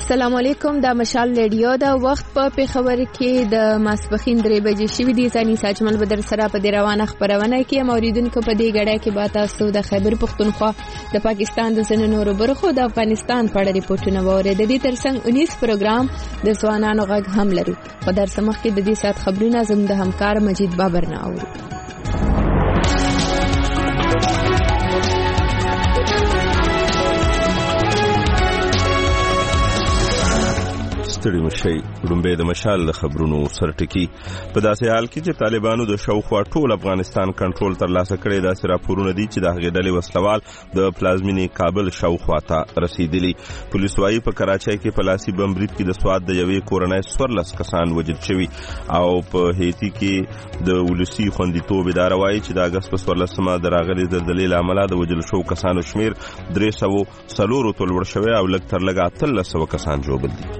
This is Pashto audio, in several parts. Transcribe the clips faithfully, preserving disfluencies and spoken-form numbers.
السلام علیکم. دا مشال ریډیو دا وخت په پیښور کې د ماسپخین درې بجې شوې دي. ځاني ساجمل بدر سره په دې روانه خبرونه کې موریدونکو په دې غړای کې به تاسو د خیبر پختونخوا د پاکستان د ځینو نورو برخو د افغانستان په اړه ریپورتونه ووري. د دې ترڅنګ انیس پروګرام د ځوانانو غږ هم لرو. په درس مخ کې د دې سات خبرونه زم د همکار مجید بابر نه اورو. ستړي مشي رومبه د مشال خبرونو سرټکی. په داسې حال کې چې طالبانو د شاوخوا ټول افغانستان کنټرول ترلاسه کړی، دا راپورونه دي چې د هغې ډلې وسلوال د پلازمینې کابل شاوخوا ته رسیدلی. پولیس وايي په کراچۍ کې په لاسي بم برید کې د سواد د یوې کورنۍ څوارلس کسان وژل شوي، او په هیتي کې د ولسي خوندیتوب اداره وايي چې د اګست په څوارلسمه د راغلي زلزلې له امله د وژل شوو کسانو شمېر درې سوه څلورو ته لوړ شوی او لږ تر لږه اتلس سوه کسان ژوبل دي.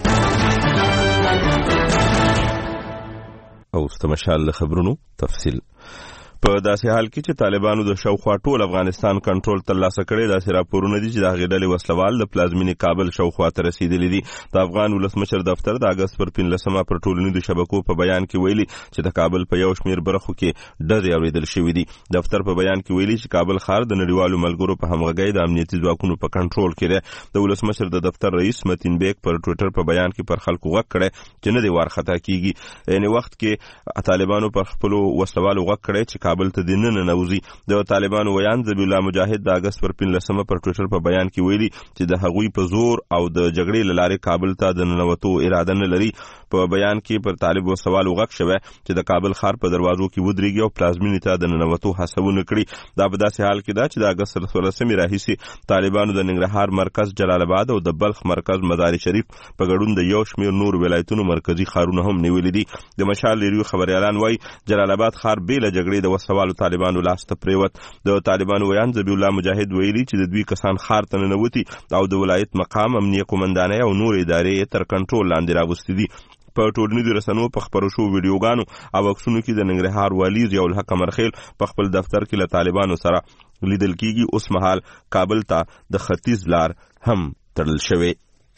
او ستمشال خبرونو تفصیل. په داسې حال کې چې طالبانو د شاوخوا ټول افغانستان کنټرول ترلاسه کړی، داسې راپورونه دي چې د هغې ډلې وسلوال د پلازمینې کابل شاوخوا ته رسیدلي دي. د افغان ولسمشر دفتر د اګست پر پنځلسمه پر ټولنیزو شبکو په بیان کې ویلي چې د کابل په یو شمېر برخو کې ډزې اورېدل شوي دي. دفتر په بیان کې ویلي چې کابل ښار د نړیوالو ملګرو په همغږۍ د امنیتي ځواکونو په کنټرول کې دی. د ولسمشر د دفتر رئیس متین بیگ پر ټویټر په بیان کې پر خلکو غږ کړی چې نه دی وارخطا کیږي. یعنې وخت کې طالبانو پر خپلو وسلوالو غږ کړی چې کابل ته دننه نوزي. د طالبانو ویان ذبیح الله مجاهد د اګست پر پنځلسمه پر ټویټر په بیان کې ویلي چې د هغوی په زور او د جګړې له لارې کابل ته د ننوتو اراده نه لري. په بیان کې پر طالب وسوال وغږ شوی چې د کابل ښار په دروازو کې ودرېږي او پلازمینې ته د ننوتو هڅونه کړي. دا په داسې حال کې ده چې د اګست تر څوارلسمې راهیسې طالبانو د ننګرهار مرکز جلال آباد او د بلخ مرکز مزار شریف په ګډون د یو شمېر نور ولایتونو مرکزي ښارونه هم نیولي دي. د مشال ریډیو خبریالان وایي جلال آباد ښار بې له جګړې د وسوالو طالبانو لاس ته پریوت. د طالبانو ویان ذبیح الله مجاهد ویلي چې د دوی کسان ښار ته ننوتي او د ولایت مقام، امنیه قومندانۍ او نور ادارې تر کنټرول لاندې راوستي دي. په ټولنیزو رسنیو په خپرو شوو ویډیوګانو او عکسونو کې د ننګرهار والي ضیاء الحق قمرخیل په خپل دفتر کې له طالبانو سره لیدل کېږي. اوس مهال کابل ته د ختیځ لار هم تړل شوی.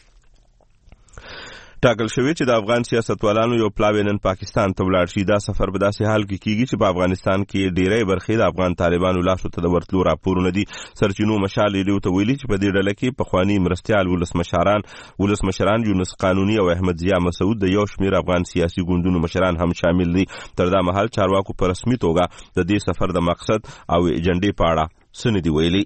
ټاکل شوی چې د افغان سیاستوالانو یو پلاوی نن پاکستان ته ولاړ شي. دا سفر په داسې حال کې کیږي چې په افغانستان کې ډیری برخې د افغان طالبانو لاسو ته د ورتلو راپورونه دي. سرچینو مشال ریډیو ته ویلي چې په دې ډله کې پخواني مرستیال ولسمشران ولسمشران یونس قانوني او احمد ضیاء مسعود د یو شمېر افغان سیاسي ګوندونو مشران هم شامل دي. تر دا مهال چارواکو په رسمي توګه د دې سفر د مقصد او ایجنډې په اړه څه نه دي ویلي.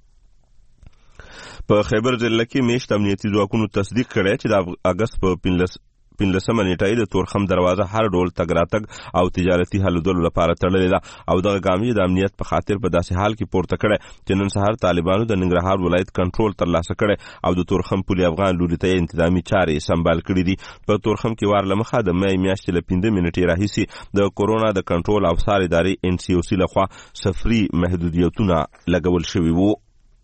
په خیبر ضلع کې میشت امنیتي ځواکونو تصدیق کړی چې د اګست په پنځلسمه نیټه د تورخم دروازه هر ډول تګ راتګ او تجارتي هلودلو لپاره تړلې ده، او دغه ګام یې د امنیت په خاطر په داسې حال کې پورته کړی چې نن سهار طالبانو د ننګرهار ولایت کنټرول ترلاسه کړی او د تورخم پولي افغان لوري ته انتظامي چارې سمبال کړي دي. په تورخم کې وار له مخه د مې میاشتې له پنځه نیټې راهیسې د کورونا د کنټرول او څار ادارې ان سی او سی لخوا سفري محدودیتونه لګول شوي وو.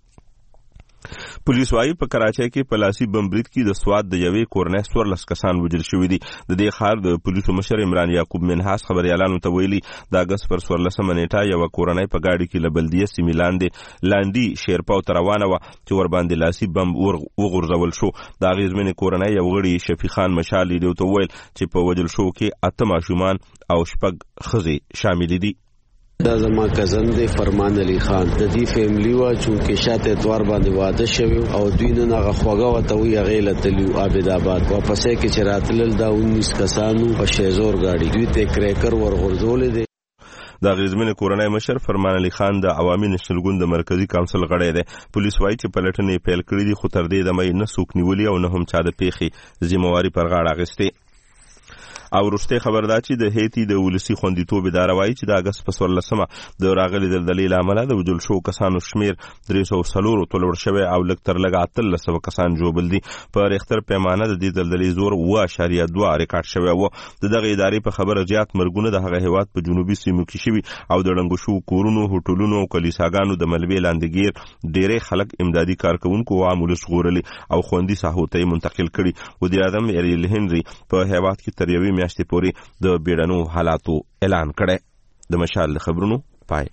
پولیس وايي په کراچۍ کې په لاسي بم برید کې د سواد د یوې کورنۍ څوارلس کسان وژل شوي دي. د دې ښار د پولیسو مشر عمران یعقوب منحاس خبریالانو ته ویلي د اګست پر څوارلسمه نیټه یوه کورنۍ په ګاډي کې له بلدیه سیمې لاندې لاندي شیرپاو ته روانه وه چې ورباندې لاسي بم وغورځول شو. د هغې زمنې کورنۍ یو غړي شفیق خان مشال ریډیو ته وویل چې په وژل شوو کې اته ماشومان او شپږ ښځې شاملې دي. دا زما کزن دی فرمان علی خان، د دې فیملی وا چونکه شاته اتوار باندې واده شوی او دوی نه هغه خوګه وته وی هغه لتلیو عابد آباد واپسې کې چراتل دا انیس کسانو په شیزور گاډي دوی ته کریکر ورغورځول دي. د غزمن کورنۍ مشر فرمان علی خان د عوامي نشنل ګوند د مرکزی کونسل غړی دی. پولیس وايي چې پلټنې پیل کړې دي، خو تر دې دمه نه څوک نیولي او نه هم چا د پیښې ذمہواری پر غاړه اخیستې. او وروستۍ خبر دا چې د هیتي د ولسي خوندیتوب اداره وایي چې د اګست په څوارلسمه د راغلي زلزلې له امله د وژل شوو کسانو شمېر درې سوه څلورو ته لوړ شوی او لږ تر لږه اتلس سوه کسان ژوبل دي. په ریختر پیمانه د دې زلزلې زور اوه اعشاریه دوه ریکارډ شوی و. د دغه ادارې په خبره زیات مرګونه د هغه هیواد په جنوبي سیمو کې شوي او د ړنګو شوو کورونو، هوټلونو او کلیساګانو د ملبې لاندې ګیر ډیری خلک امدادي کارکوونکو او عام ولس ژغورلي او خوندي ساحو ته یې منتقل کړي. وزیراعظم ایریل هنري په هیواد کې تر یوې میاشتې پورې د بیړنو حالاتو اعلان کړی. د مشال خبرونو پای.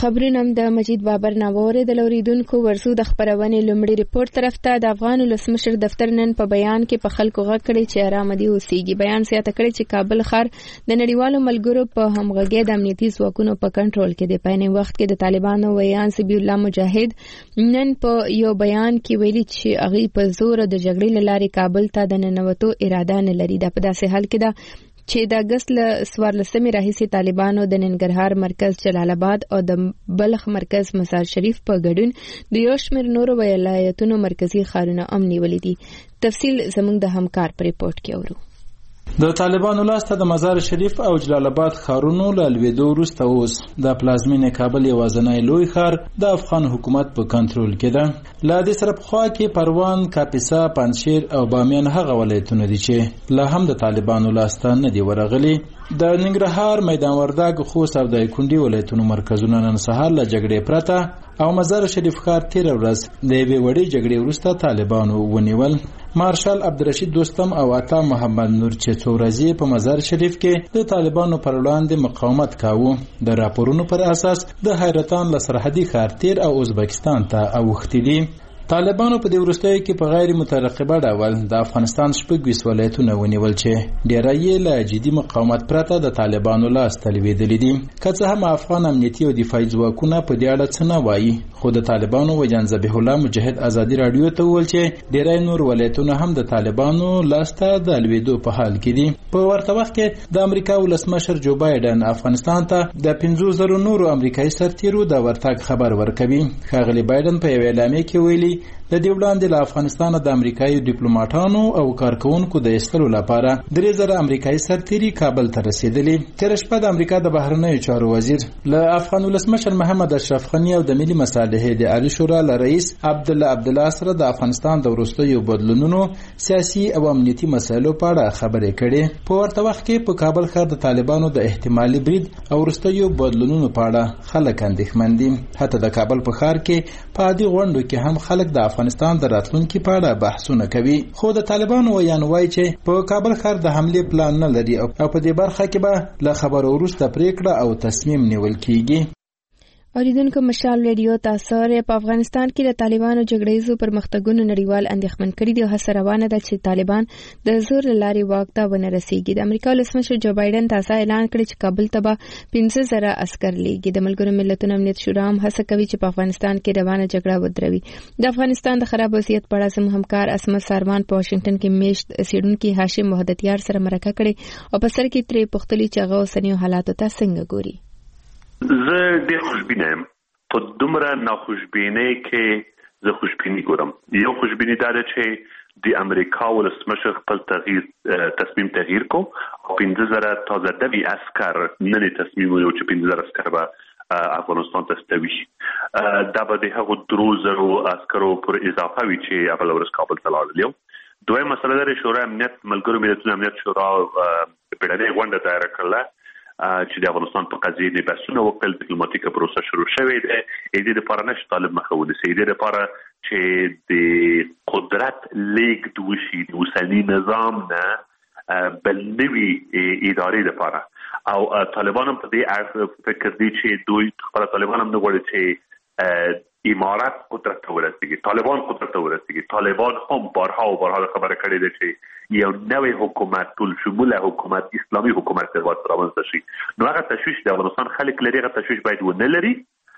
خبرونه د مجید بابر ناوړه د لوریدونکو ورسو د خبرونه لومړی ریپورت طرف ته د افغان ولسمشر دفتر نن په بیان کې په خلکو غږ کړی چې آرام دي اوسېږي. بیان زیاته کړی چې کابل ښار د نړیوالو ملګرو په همغږۍ د امنیتي ځواکونو په کنټرول کې دی. په نن وخت کې د طالبانو ویان سبی الله مجاهد نن په یو بیان کې ویلي چې هغه په زور د جګړې لارې کابل ته د ننوتو اراده نه لري. دا په داسې حال کې ده چې د اگست ل سوارلسمې راهیسې طالبانو د ننګرهار مرکز جلال آباد او د بلخ مرکز مزار شریف په ګډون د یو شمېر نورو ولایتونو مرکزی ښارونه هم نیولي دي. تفصیل زموږ د همکار په ریپورت کې اورو. د طالبانو لاسته د مزار شریف او جلال آباد ښارونو له لوېدو وروسته اوس د پلازمینې کابل یوازینی لوی ښار د افغان حکومت په کنټرول کې ده. له دې سره پخوا کې پروان، کاپیسا، پنجشیر او بامیان هغه ولایتونه دي چې لا هم د طالبانو لاسته نه دي ورغلي. د ننګرهار، میدان وردګ، خوست او د کونډې ولایتونو مرکزونه نن سهار له جګړې پرته او مزار شریف ښار تیر ورځ د یوې وړې جګړې وروسته طالبانو ونیول. مارشال عبدالرشید دوستم او عطا محمد نور چې څو ورځې په مزار شریف کې د طالبانو پر وړاندې مقاومت کاوه د راپورونو پر اساس د حیرتان له سرحدي ښار تیر او ازبکستان ته اوښتي دي. طالبانو په دې وروستیو کې په غیر مترقبه ډول د افغانستان شپږ ویس ولایتونه ونیول چې ډیری یې له جدي مقاومت پرته د طالبانو لاسته لوېدلي دي. که څه هم افغان امنیتي او دفاعي ځواکونه په دې اړه څه نه وایي، خو د طالبانو وجدان ذبیح الله مجاهد ازادي راډیو ته وویل چې ډیری نور ولایتونه هم د طالبانو لاسته د لوېدو په حال کې دي. په ورته وخت کې د امریکا ولسمشر جو بایدن افغانستان ته د پنځو زرو نورو امریکایي سرتیرو د ورتګ خبر ورکوي. ښاغلي بایدن په یوه اعلامیه کې ویلي د دې وړاندې له افغانستانه د امریکایي ډیپلوماټانو او کارکونکو د ایستلو لپاره درې زره امریکایي سرتیري کابل ته رسیدلي. تېره شپه د امریکا د بهرنیو چارو وزیر له افغان ولسمشر محمد اشرف غني او د ملي مصالحې د عالی شورا له رئیس عبدالله عبدالله سره د افغانستان د وروستیو بدلونونو، سیاسي او امنیتي مسایلو په اړه خبرې کړې. په ورته وخت کې په کابل ښار د طالبانو د احتمالي برید او وروستیو بدلونونو په اړه خلک اندېښمن دي. حتی د کابل په ښار کې په عادي غونډو کې هم خلک د افغانستان د راتلونکي په اړه بحثونه کوي. خو د طالبانو ویان وایي چې په کابل ښار د حملې پلان نه لري او په دې برخه کې به له خبرو وروسته پریکړه او تصمیم نیول کیږي. اوریدونکو مشال ریډیو تاسو په افغانستان کې د طالبانو جګړیزو پرمختګونو نړیوال اندېښمن کړي دي او هڅه روانه ده چې طالبان د زور لارې واک ته ونه رسیږي. د امریکا ولسمشر جو بایدن تازه اعلان کړی چې کابل ته به پنځه زره عسکر لیږي. د ملګرو ملتونو امنیت شورا هم هڅه کوي چې په افغانستان کې روانه جګړه ودروي. د افغانستان د خراب وضعیت په اړه زموږ همکار اسمت سارمان په واشنگټن کې میشت څېړونکي هاشم وحدتیار سره مرکه کړې او په سر کې ترې پوښتلي چې هغه اوسنیو حالاتو ته څنګه ګوري. زه ډېر خوشبینه یم. په دومره ناخوشبینۍ کې زه خوشبیني ګورم. یو خوشبیني دا ده چې د امریکا ولسمشر خپل تغییر تصمیم تغییر کو او پنځه زره تازه دوي عسکر نن تصمیم ونیو چې پنځه زره عسکر به افغانستان ته ستوي شي. دا به د هغو درو زرو عسکرو پر اضافه وي چې اول ورځ کابل ته لاړل. دویم مسله ده شورا امنیت ملګرو ملتونو امنیت شورا پیړنۍ غونډه دایره کړله چې د افغانستان په قضیه د بحثونه وکړل. ډیپلوماټیکه پروسه شروع شوې ده. د دې لپاره نشي طالب مخه ونیسي. د دې لپاره چې د قدرت لیږد وشي د اوسني نظام نه بل نوي ادارې لپاره او طالبان هم په دې اړه فکر دي چې دوی خپل طالبان هم نه غواړي چې امارات قدرت ته ورسیږي، طالبان قدرت ته ورسیږي. طالبان هم بارها او بارها خبره کړې ده چې یو نوی حکومت ټول شموله حکومت اسلامي حکومت د واسطه رامنځته شي. نو هغه تشویش د افغانستان خلک لري، هغه تشویش باید ونه لري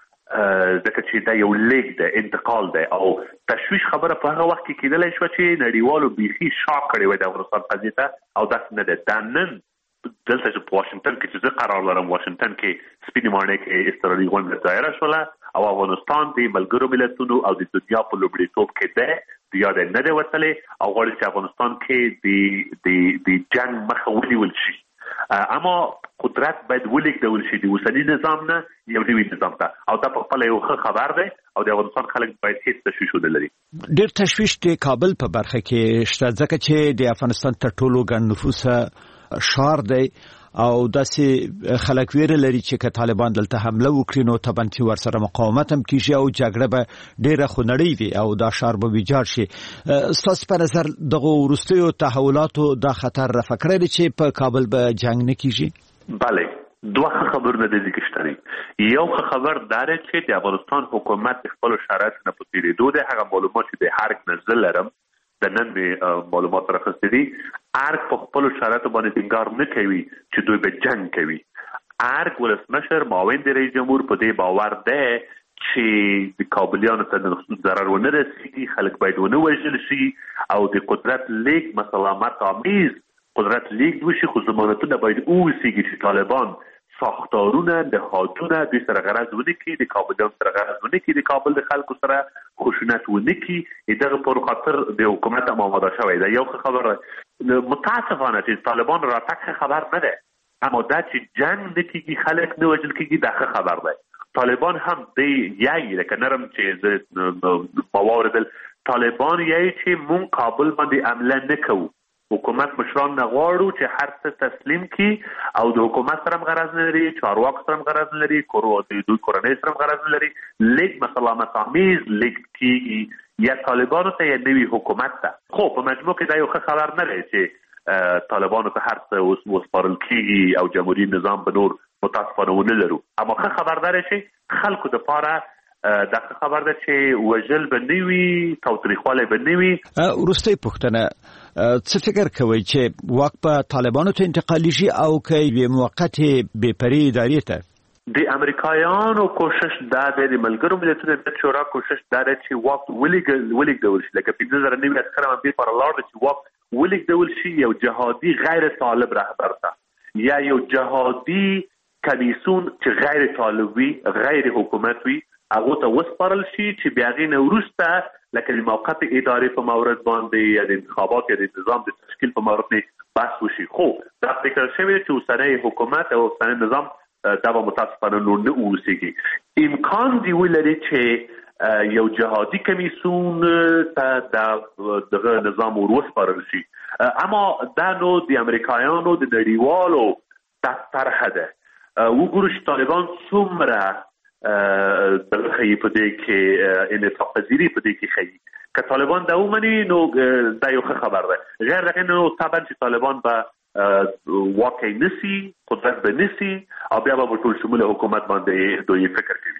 ځکه چې دا یو لیک ده، انتقال ده او تشویش خبره په هغه وخت کې کېدلی شوه چې نړیوالو بیخي شاک کړی وای د افغانستان قضیې ته او داسې نه ده. دا نن دلته چې په واشنګټن کې چې زه قرار لرم، واشنګټن کې سپینې ماڼۍ کې اضطراري غونډه دایره شوله او افغانستان د ملګرو ملتونو او د دنیا په لومړیتوب کې ده، د یاده نه دی وتلی او غواړي چې افغانستان کې د د جنګ مخه ونیول شي. اما قدرت باید ولیږدول شي د اوسني نظام نه یو نوي نظام ته او دا په خپله یو ښه خبر دی او د افغانستان خلک باید هېڅ تشویش ونه لري. ډېر تشویش د کابل په برخه کې شته ځکه چې د افغانستان تر ټولو ګڼ نفوسه ښار دی او داسې خلک ویره لري چې که طالبان دلته حمله وکړي نو طبعا چې ورسره مقاومت هم کیږي او جګړه به ډېره خونړۍ وي او دا ښار به ویجاړ شي. ستاسو په نظر دغه وروستیو تحولاتو دا خطر رفع کړی دی چې په کابل به جنګ نه کیږي؟ بله، دوه خبرونه د دې کېشتري. یو خبر داره چې د افغانستان حکومت خپل شرایط نه پتیری دوه د هغه معلومات چې د هر نزل لرم د نن به معلومات راخستې دي. ارګ په خپل شرایط باندې ټینګار نه کوي چې دوی به جنگ کوي. ارګ ولسمشر معاون د رئیس جمهور په دې باور ده چې د کابلیانو ته ضرر ونه رسیږي، خلک باید ونه وژل شي او د قدرت لیک مسلامت آمیز قدرت لیک وشي، خو ضمانتونه باید اوسیږي چې طالبان ساختارونه نهادونه دوی سره غرض ونه کړي، د کابلیانو سره غرض ونه کړي، د کابل د خلکو سره خشونت ونه کړي. دغه پر خاطر د حکومت آماده شوی ده. یو خبره متاسفانه چې طالبان راتګ خبر نه ده، اما دا چې جنگ نه کېږي، خلک نه وژل کېږي، دا خبر ده. طالبان هم دی یای لکه نرم چې مواردل طالبان یای چې مون کابل باندې عمله نکوو، حکومت مشران نغواړو چې هر څه تسلیم کی او د حکومت سره غرض لري، چارواکو سره غرض لري، کورو د دوی کورنۍ سره غرض لري، لیک مسلامت آمیز لیک کیږي یا طالبانو ته یا نوی حکومت ته. خو په مجموع کې دا یو ښه خبر نه دی چې طالبانو ته هر څه اوس وسپارل کیږي او جمهوریت نظام به نور متاسفانه ونه لرو. اما ښه خبر داره چې خلکو دپاره دا ښه خبر ده چې وژل به نه وي، تاوتریخوالی به نه وي. وروستۍ پوښتنه، څه فکر کوئ چې واک په طالبانو ته انتقالیږي او که یوې موقتې بېپرې ادارې ته؟ د امریکایانو کوشش دا دی، د ملګرو ملتونو د شورا کوشش دا دی چې واک ولېږدول شي. لکه پنځه زره نوي عسکر هم دې لپاره لاړ دي چې واک ولېږدول شي یو جهادي غیر طالب رهبر ته یا یو جهادي کمیسون چې غیر طالب وي، غیر حکومت وي، هغه ته وسپارل شي چې بیا هغې نه وروسته لکه د موقت ادارې په مورد باندې یا د انتخابات یا د نظام د تشکیل په مورد باندې بحث وشي. خو دا فکر شوی چې اوسنی حکومت او اوسنی نظام دا به متاسفانه نور نه اوسېږي. امکان دی ولري چې یو جهادي کمیسون ته دغه نظام وروسپارل شي، اما دا نو د امریکایانو د نړیوالو دا طرح ده. وګورو چې طالبان څومره دغه ښیي په دې کې انعطاف پذیري په دې کې ښیي. که طالبان دا ومني نو دا یو ښه خبر ده. غیر دغه نو طبعا چې طالبان به واقع نسی، قدرت به نسی او بیا به ټول شموله حکومت باندې دوی فکر کوي.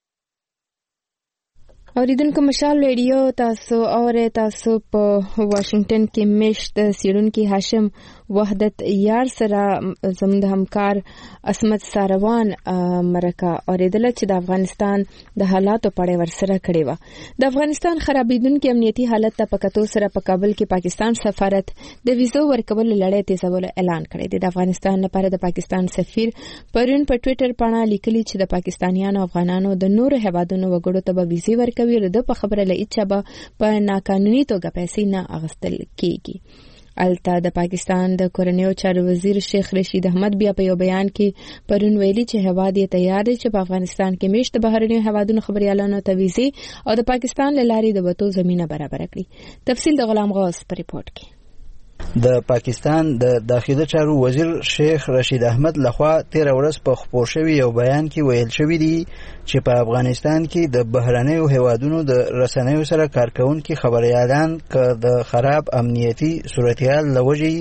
اوریدونکو مشال ریډیو تاسو اورئ. تاسو په واشنگټن کې مشت سیډونکي هاشم وحدت یار سره زموږ د همکار اسمت ساروان مرکه اوریدله چې د افغانستان د حالاتو په اړه ورسره کړې وه. د افغانستان خرابېدونکي امنیتي حالت ته په کتو سره په کابل کې پاکستان سفارت د ویزو ورکولو لړۍ تیزولو اعلان کړی دی. د افغانستان لپاره د پاکستان سفیر پرون په ټویټر باندې لیکلي چې د پاکستانیانو افغانانو د نورو هیوادونو وګړو ته به ویزې ورکوي، د په خبره له اچا به په ناقانوني توګه پیسې نه اغستل کیږي. الته د پاکستان د کورنیو چارو وزیر شیخ رشید احمد بیا په یو بیان کې پرون ویلي چې هیواد یې تیار دی چې په افغانستان کې میشت بهرنیو هیوادونو خبريالانو ته ویزې او د پاکستان له لارې د وټو زمينه برابر کړي. تفصیل د غلام غوث په ریپورت کې. د پاکستان د داخلي چارو وزیر شیخ رشید احمد لخوا تیر ورځ په خبر شوی یو بیان کې ویل شوی دی چې په افغانستان کې د بهرنیو هیوادونو د رسنیو سره کارکونکو خبريالان ک د خراب امنیتي صورتحال لوجي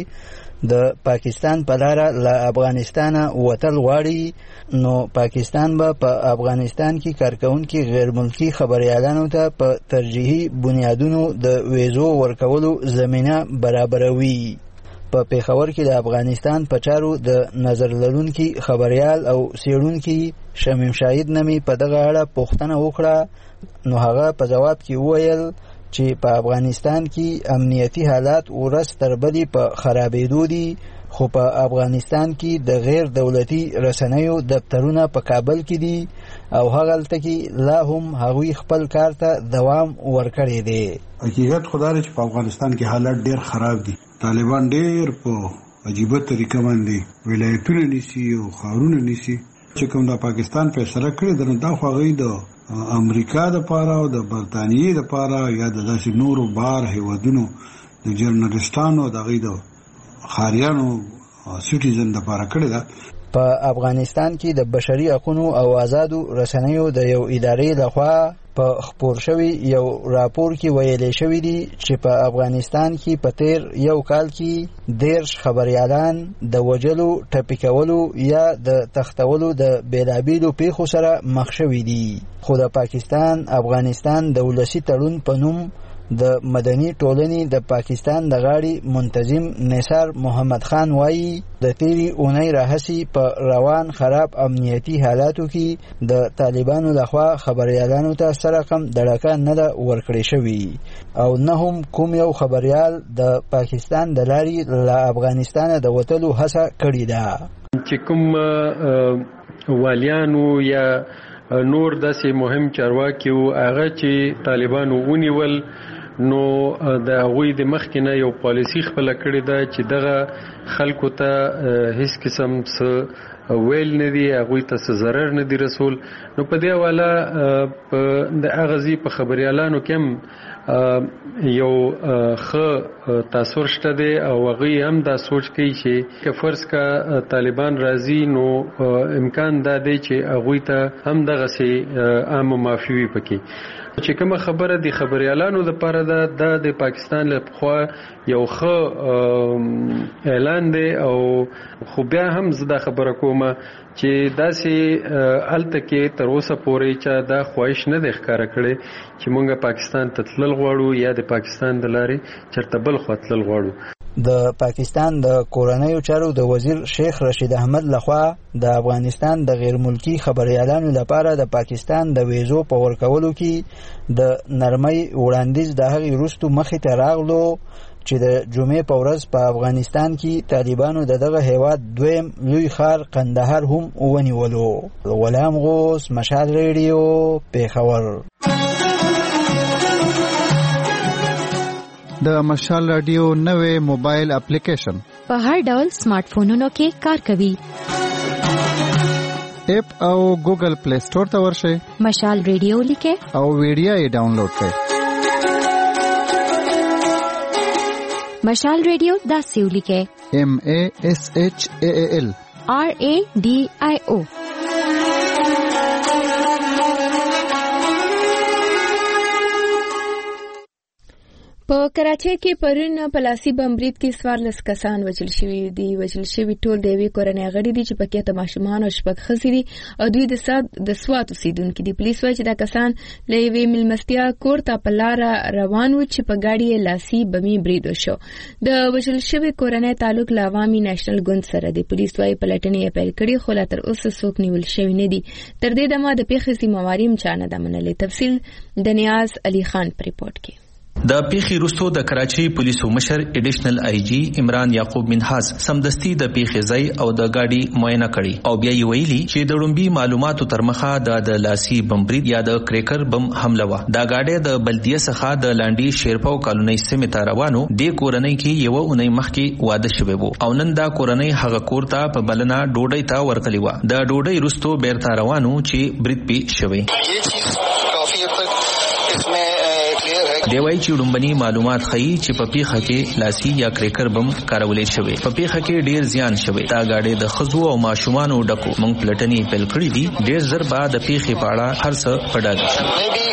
د پاکستان په لار له افغانستان وتل غواړي، نو پاکستان به په افغانستان کې کارکونکو غیر ملکی خبريالانو ته په ترجیحي بنیادونو د ویزو ورکولو زمينه برابروي. په پیښور کې د افغانستان په چارو د نظر لرونکي خبريال او سیړونکي شمیم شاهد نمی په دغه اړه پوښتنه وکړه، نو هغه په جواب کې وویل چې په افغانستان کې امنیتي حالات ورځ تر بلې په خرابېدو دي، خو په افغانستان کې د غیر دولتي رسنیو دفترونه په کابل کې دي او هغلته کې لا هم هغوی خپل کار ته دوام ورکړی دی. حقیقت خدای چې په افغانستان کې حالات ډیر خراب دي. طالبان ډیر په عجیبه طریقه باندې ولایتونه نیسي او ښارونه نیسي. چې کوم د پاکستان فیصله کړې ده دا خو هغوی د امریکا د پاره او د برطانیې د پاره یا د داسې نورو بار هیوادونو د جرنالستانو د غي د خاریانو سټیزن د پاره کړی دا په افغانستان کې د بشري حقوقو او آزادو رسنیو د یو ادارې لخوا په خپور شوی یو راپور کې ویل شوی دی چې په افغانستان کې په تیر یو کال کې دیرش خبريالان د وجلو ټپي کولو یا د تختولو د بیلابیلو پیښو سره مخ شوي دي. خو د پاکستان افغانستان د ولسی تړون په نوم د مدني ټولنې د پاکستان د غاړي منتظم نثار محمد خان وایي د تیری اونۍ راهسي په روان خراب امنیتي حالاتو کې د طالبانو لخوا خبريالانو ته سره کم دړکه نه ده ورکړې شوې او نه هم کوم یو خبريال د پاکستان د لارې له افغانستان د وتلو هڅه کړې ده. چې کوم والیانو یا نور داسې مهم چارواکي وو هغه چې طالبانو ونیول نو د هغوی د مخکې نه یو پالیسي خپله کړې ده چې دغه خلکو ته هیڅ قسم څه ویل نه دي، هغوی ته څه ضرر نه دي رسول. نو په دې حواله د هغه ځای په خبریالانو کې هم یو ښه تاثر شته دی او هغوی هم دا سوچ کوي چې که فرض کا طالبان راځي نو امکان دا دی چې هغوی ته هم دغسې عام معافي وي پکې. چې کومه خبره د خبريالانو لپاره ده دا د پاکستان له خوا یو ښه اعلان دی او خو بیا هم زه دا خبره کوم چې داسې هلته کې تر اوسه پورې چا دا خواهش نه دی ښکاره کړی چې مونږ پاکستان ته تلل غواړو یا د پاکستان د لارې چېرته بل خوا تلل غواړو. د پاکستان د کورنیو چارو د وزیر شیخ رشید احمد لخوا د افغانستان د غیر ملکی خبريالانو لپاره د پاکستان د ویزو په ورکولو کې د نرمۍ وړاندیز د هغې وروستو مخې ته راغلو چې د جمعې په ورځ په افغانستان کې طالبانو د دغه هیواد دویم لوی ښار قندهار هم ونیولو. غلام غوث، مشال ریډیو، پیښور. د مشال رادیو نوې موبایل اپلیکیشن په هر ډول سمارټ فونونو کې کار کوي. اپ او ګوګل پلی سٹور ته ورشئ، مشال ریډیو لیکئ او ویډیو یې ډاونلوډ کړئ. مشال ریډیو داسې ولیکئ: ایم ا اس ایچ ا ال آر ا ډي آی او. په کراچۍ کې پرون په لاسي بم برید کې څوارلس کسان وژل شوي دي. وژل شوي ټول د یوې کورنۍ غړي دي چې پکې اته ماشومان او شپږ ښځې دي او دوی د سات د سوات اوسېدونکي دي. پولیس وایي چې دا کسان له یوې میلمستیا کور ته په لاره روان وو چې په ګاډي یې لاسي بمي برید وشو. د وژل شوي کورنۍ تعلق له عوامي نېشنل ګوند سره دی. پولیس وایي پلټنې یې پیل کړي خو لا تر اوسه څوک نیول شوي نه دي. تر دې دمه د پیښې ذمهواري هم چا نه ده منلې. تفصیل د نیاز علي خان په ریپورټ کې. د پیښې وروسته د کراچۍ پولیسو مشر ایډیشنل آی جی عمران یعقوب منهاز سمدستي د پیښې ځای او د ګاډي معاینه کړي او بیا یې ویلي چې د ډومبي معلوماتو تر مخه د لاسي بم برید یا د کریکر بم حمله وه. دا ګاډي د بلدیه څخه د لاندې شیرپاو کالونۍ سیمې ته روانو. د کورنۍ کې یو اونۍ مخکې واده شوی وو او نن دا کورنۍ هغه کور ته په بلنه ډوډۍ ته ورغلې وه. د ډوډۍ وروسته بیرته روانو چې برید پې شوی. دی وایي چې ډومبني معلومات ښیي چې په پیښه کې لاسي یا کریکر بم کارولې شوی. په پیښه کې ډیر زیان شوی. دا ګاډي د ښځو او ماشومانو ډکو. موږ پلټنې پیل کړې دي. ډیر زر به د پیښې په اړه هر څه په ډاګه شي.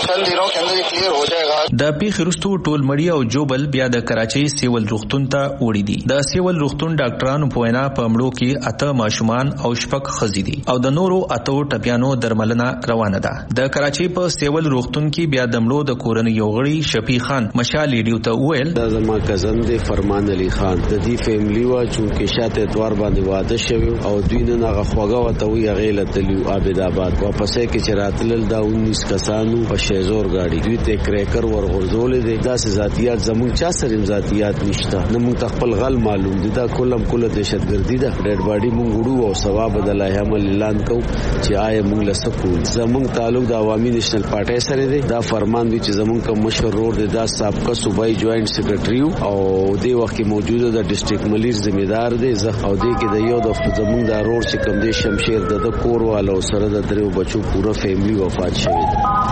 د پیښې وروسته ټول مړي او جوبل بیا د کراچۍ سیول روغتون ته وړي دي. د سیول روغتون ډاکټرانو په وینا په مړو کې اته ماشومان او شپږ ښځې دي او د نورو اتو ټپیانو درملنه روانه ده. د کراچۍ په سیول روغتون کې بیا د مړو د کورنۍ یو غړي شفیع خان مشال ریډیو ته وویل: دا زما کزن دی فرمان علي خان. د دې فیملی وا چې شاته اتوار باندې واده شوی او دوی نه هغه خوګه وته وی غیله تلیو عابد آباد واپس کې چې راتلل دا انیس کسانو په شیزور گاډي دوی ته کریکر ورغورځولې دي. دا ذاتيات زمون چا سره ذاتيات نشته نه مونږ خپل غل معلوم دي. دا کولم کوله دهشتګردي ده. ډېر باډي مونږ وړو او ثواب د الله عمل اعلان کو چې آی مونږ لسکو. زمون تعلق د عوامي نېشنل پارټي سره دی. دا فرمان دی چې زمون کوم مشر رور دی. دا سابقه صوبایي جوائنټ سیکریټریو او دی وخت کې موجوده د ډیسټریکټ ملیر ذمہ دار دی. زه او دی کې د یو د زمون د رور چې کوم دی شمشیر د کور والو سره د درو بچو پوره فیملی وفات شوی. پرمان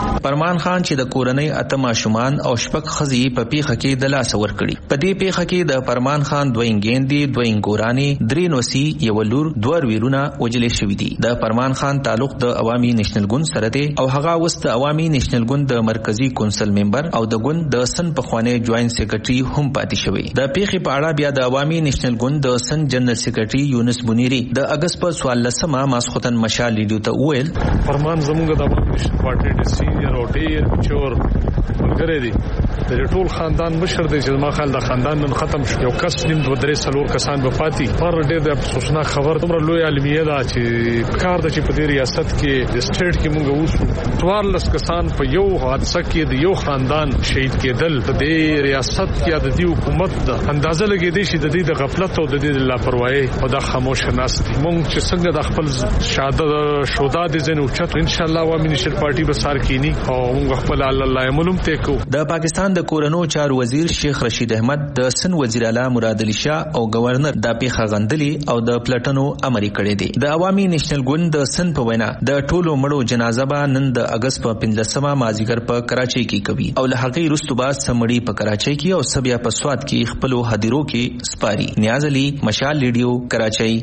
فرمان خان چې د کورنۍ اته ماشومان او شپږ ښځې په پیښه کې د لاس ورکړي. په دې پیښه کې د فرمان خان دوه انګیندې، دوه انګورانې، درې نوسي، یو لور، دوه ویرونه وجلې شوي دي. د فرمان خان تعلق د عوامي نېشنل ګوند سره دی او هغه اوس د عوامي نېشنل ګوند د مرکزی کونسل ممبر او د ګوند د سن پخوانی جوائنټ سیکریټري هم پاتې شوی. د پیښې په اړه بیا د عوامي نېشنل ګوند د سن جنرال سیکریټري یونس بنيري د اگست په څوارلسمه ماسختن مشال لیډیو ته وویل فرمان زموږ د عوامي نېشنل پارټي د سینیئر او ډیر چور ملګری دی. د ټول خاندان مشر دی چې ما خل د خاندان نن ختم شو. یو کس نیم دوه درې څلور کسان به پاتې. پر ډېر د افسوسناک خبر دومره لوی علمیه ده چې کار د چې په دې ریاست کې د سټیټ کې مونږ ووسو څوارلس کسان په یو حادثه کې د یو خاندان شهید کېدل. په دې ریاست کې د دې حکومت د اندازه لګېدې چې د دې د غفلت او د دې د لاپروايي او د خاموش ناست مونږ چې څنګه د خپل شهادت شودا د زنه اوچت ان شاء الله عوامي نېشنل پارټي به سار کینی او موږ خپل الله معلوم ته کو. د پاکستان د کورونو چارو وزیر شیخ رشید احمد، د سن وزیر اعلی مراد علي شاه او گورنر د پیښه غندلي او د پلټنو امر کړی دی. د عوامي نېشنل ګوند د سن په وینا د ټولو مړو جنازه به نن د اگست په پنځلسمه مازیګر په کراچۍ کې کوي او له هغې وروسته به سمړي په کراچۍ کې او سبیا په سواد کې خپل هدیرو کې سپاري. نیاز علي، مشال لیډیو، کراچۍ.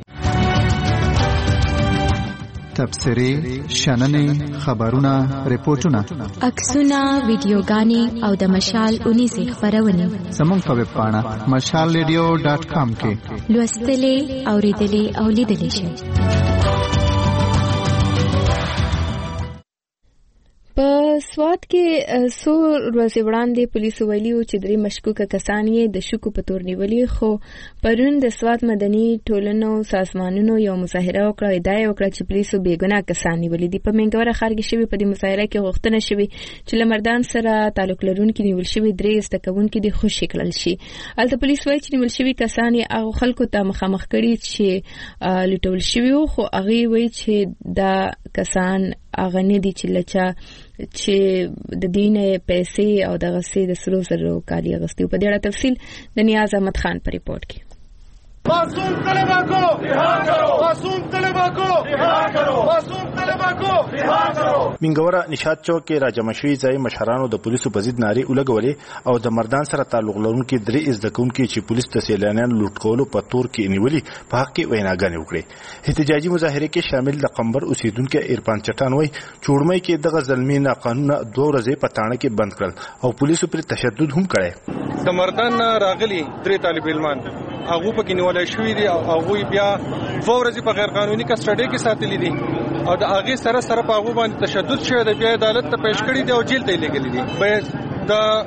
تبصرې، شننې، خبرونه، ریپورتونه، عکسونه، ویډیوګانې او د مشال اونیزې خپرونې زموږ په ویب پاڼه مشال ریډیو ډاټ کام کې لوستلې، اوریدلې او لیدلې شئ. په سوات کې څو ورځې وړاندې پولیسو ویلي وو چې درې مشکوکه کسان یې د شکو په تور نیولي، خو پرون د سوات مدني ټولنو سازمانونو یو مظاهره وکړه. ادعا یې وکړه چې پولیسو بېګناه کسان نیولي دي. په منګوره ښار کې شوې په دې مظاهره کې غوښتنه شوې چې له مردان سره تعلق لرونکي نیول شوي درې زده کوونکي د خوشي کړل شي. هلته پولیس وایي چې نیول شوي کسان یې هغو خلکو ته مخامخ کړي چې لوټول شوي وو، خو هغې وایي چې دا کسان هغه نه دي چې لچا چې د دین پیسې او د غسې د سلو زرو کالی غستي. په دې اړه تفصیل د نیاز احمد خان په ریپورت کې. मासूम तलबा को रिहा करो, मासूम तलबा को रिहा करो, मासूम तलबा को रिहा करो. منګوره نشاط چوک کې راجمع شوي ځای مشرانو د پولیسو په ضد نارې ولګولې او د مردان سره تعلق لرونکي درې زده کوونکي چې پولیس د سیلانیانو لوټ کولو په تور کې نیولي په حق کې ویناګانې وکړې. احتجاجي مظاهره کې شامل د قمبر اوسیدونکو عرفان چټان وایي چوړمۍ کې دغه ظلمي ناقانونه دوه ورځې په تاڼه کې بند کړل او پولیسو پر تشدد هم کړی. د مردان راغلي درې طالب علمان هغه په کې نیولای شوې دي او هغه بیا دوه ورځې په غیر قانوني کسټډي کې ساتلې دي او د هغه سره سره په هغه باندې تشدد شوی دی. بیا عدالت ته پېښ کړي دي او جیل ته لګلې دي. په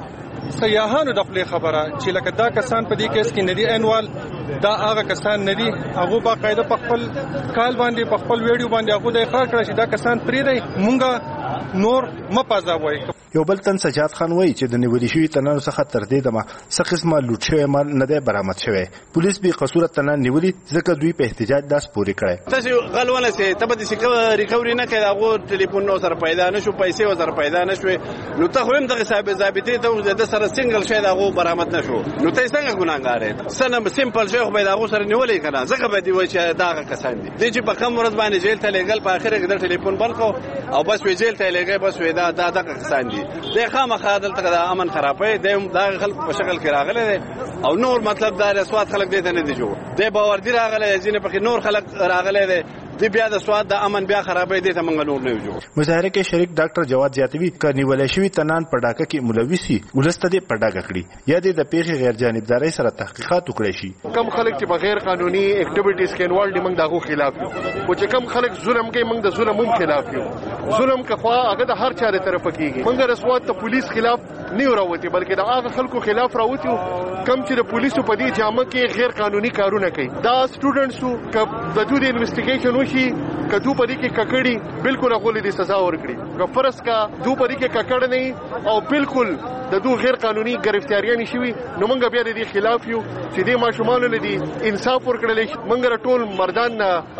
د سیاحانو د خپل خبره چې لکه دا کسان په دې کیس کې ندي انوال دا هغه کسان ندي، هغه په قاعده په خپل کال باندې په خپل ویډیو باندې هغه د اقرار کړی چې دا کسان پرې دی مونږه نور مپازاوي. یو بل تن سجاد خان وایي چې د نیولې شوي تنانو څخه تر دې دمه څه قسمه لوټ شوی مال نه دی برآمد شوی. پولیس به قصور تنان نیولي ځکه دوی په احتجاج داس پورې کړی. تاسو غلونه سي ته به چې ریکوري نه کړي هغه ټلیفون نو سره پیدا نشو، پیسې و سره پیدا نشو، نو ته هم دغه صاحب ضابطه ته د سره سنگل شي هغه برآمد نشو، نو ته څنګه ګناګار یې؟ سنه سیمپل شي خو به هغه سره نیولې کنه ځکه به دی وای چې دا کسان دي د چې په کوم ورځ باندې جیل ته لګل په اخر کې د ټلیفون بند کو او بس وی جیل ته لګي بس وی دا دا دغه کسان دي. د خامخ دلته د امن خرابې د دا خلک په شکل کې راغلي دي او نور مطلب دا رسوات خلک دې ته نه دي جوړ د باور دي راغلي ځینې په نور خلک راغلي دي دی بیا د سواد د امن بیا خرابې دي ته منګ نور نه جوړ. مظاهره کې شریک ډاکټر جواد زیاتوي کني ولې شوی تنان په ډاکه کې ملوي سي ولسته دې په ډاکه کړی یا دې د پیښې غیر جانبداري سره تحقیقات وکړي شي. کم خلک چې بغیر قانوني اکټیویټیز کې انوالډ موږ دغه خلاف یو او چې کم خلک ظلم کوي موږ د ظلم هم خلاف یو. ظلم کفا هغه د هر چا له طرفه کیږي. موږ رسوات ته پولیس خلاف نه راوتی بلکې د هغه خلکو خلاف راوتی کم چې د پولیسو په دې جامه کې غیر قانوني کارونه کوي. دا سټوډنټسو ک د دوی انویسټیګیشن وشي کدو پدې کې ککړی بالکل غولې دي سزا ورکړي. غفرس کا دو پدې کې ککړ نه او بالکل د دو غیر قانوني گرفتاریاں شوي نو موږ بیا د دې خلاف یو چې د ماشومان له دي انصاف ورکړل شي. موږ ټول مردان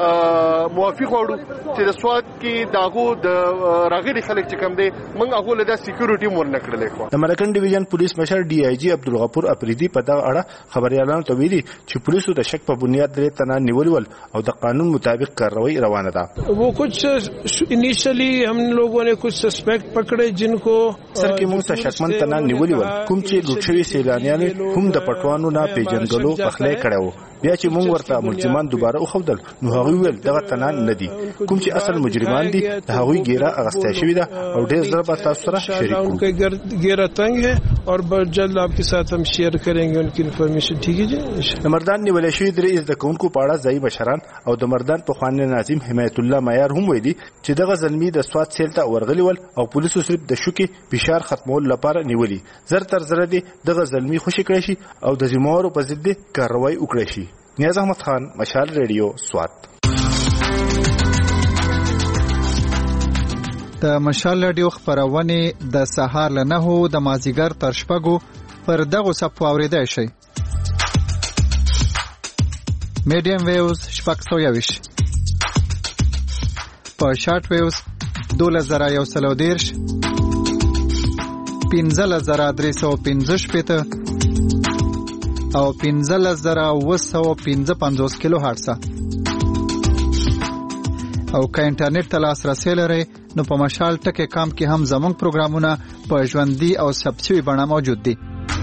موافق وړو چې د سواد کې داغو د راغلي خلک چې کم دي موږ هغه له د سکیورټي مور نه کړلې. د امریکن ډیویژن پولیس مشر ډي آی جی عبدالغفور افریدي په دغه اړه خبريالانو ته ویلي چې پولیسو د شک په بنیاد درې تنان نیول او د قانون مطابق کاروایی روانه ده. वो कुछ इनिशियली हम लोगों ने कुछ सस्पेक्ट पकड़े जिनको سر کې موږ ته شکمن تنان نیولې ول کوم چې لوټشوي سیلانیان هم د پټوانو نه پیژنګلو پخلې کړو بیا چې موږ ورته ملزمان دوباره وخودل نو هغه ویل دغه تنان ندي کوم چې اصل مجرمان دي د هغوی ګیره اغسته شوی ده او ډېر زر به تاسو سره شریک کوو ګیره تنگ ہے اور جلد آپ کے ساتھ ہم شیئر کریں گے ان کی انفارمیشن ٹھیک ہے جی د مردان نیولې شوی درې از د کوونکو پاړه ځای بشران او د مردان په خوانې ناظم حمایت الله معیار هم ویلي چې دغه زلمی د سواد سیل ته ورغلی ول او پولیسو صرف د شوکي فشار ختمول لپاره نیولي زر تر زر دي دغه زلمی خوشی کړی شي او د ذمہوارو په ضد کاروایی وکړي شي. نیاز احمد خان، مشال ریډیو، سوات. د مشال ریډیو خبرونه د سهار له نهو د مازیګر تر شپږو پر دغه صفو اوریدای شي. میډیم ویوز شپږ سوه یویش په شارټ ویوز دوله زره یو سل او دیرش پنځله زره درې سوه پنځه شپېته او پنځله زره اوه سوه پنځه پنځوس کیلو هرتز. او که انټرنیټ ته لاسرسی لرئ نو په مشال ټکی کام کې هم زموږ پروګرامونه په ژوندي او ثبت شوي بڼه موجود دي.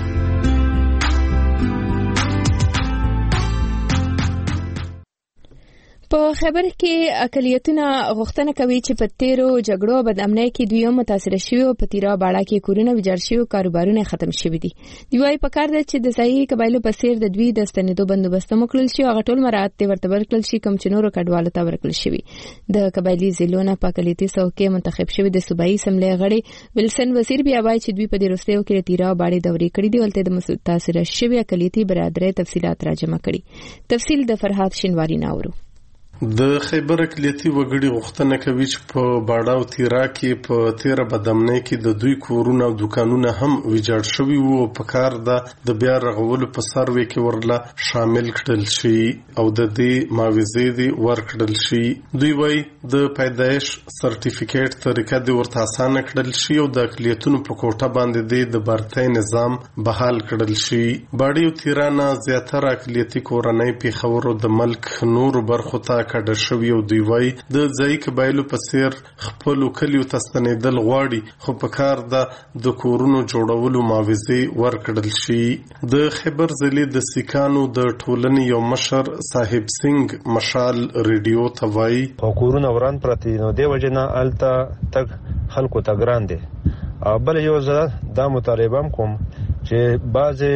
په خبر کې اقلیتونه غوښتنه کوي چې په تیرو جګړو او بدامنۍ کې دوی هم متاثر شوي او په تیرا باړه کې کورونه ویجاړ شوي او کاروبارونه ختم شوي دي. دوی وايي په کار ده چې د ځایي قبایلو په څیر د دوی د ستنېدو بندوبست وکړل شي او هغه ټول مراعات ته ورته ورکړل شي کوم چې نورو کډوالو ته ورکړل شوي. د قبایلي ضلعونو په اقلیتي څوکۍ منتخب شوي د صوبایي اسمبلۍ غړي ویلسن وزیر بیا وايي چې دوی په دې وروستیو کې د تیرا باړې دورې کړې دي ولته د متاثر شوي اقلیتي برادرۍ تفصیلات راجمع کړي. تفصیل د فرحات شینواری ناورو. د خیبر اقلیتي وګړي غوښتنه کوي چې په باړه او تیرا کې په تیره بدامنۍ کې د دوی کورونه او دکانونه هم ویجاړ شوي وو او په کار ده د بیا رغولو په سروې کې ورله شامل کړل شي او د دې معاوضې دې ورکړل شي. دوی وایي د پیدایش سرټیفیکیټ طریقه دې ورته اسانه کړل شي او د اقلیتونو په کوټه باندې دې د برتۍ نظام بحال کړل شي. باړې او تیرا نه زیاتره اقلیتي کورنۍ پیښور او د ملک نورو برخو ته کډه شوي او دوی وایي د ځایي قبایلو په څیر خپلو کلیو ته ستنېدل غواړي خو په کار ده د کورونو جوړولو معاوضې ورکړل شي. د خیبر ضلع د سیکانو د ټولنې یو مشر صاحب سنگ مشال ریډیو ته وایي کورونه وران پرتی نو دی وجه نه الته تک خلکو ته ګران دي. بل یو ځل دا مطالبه کوم چې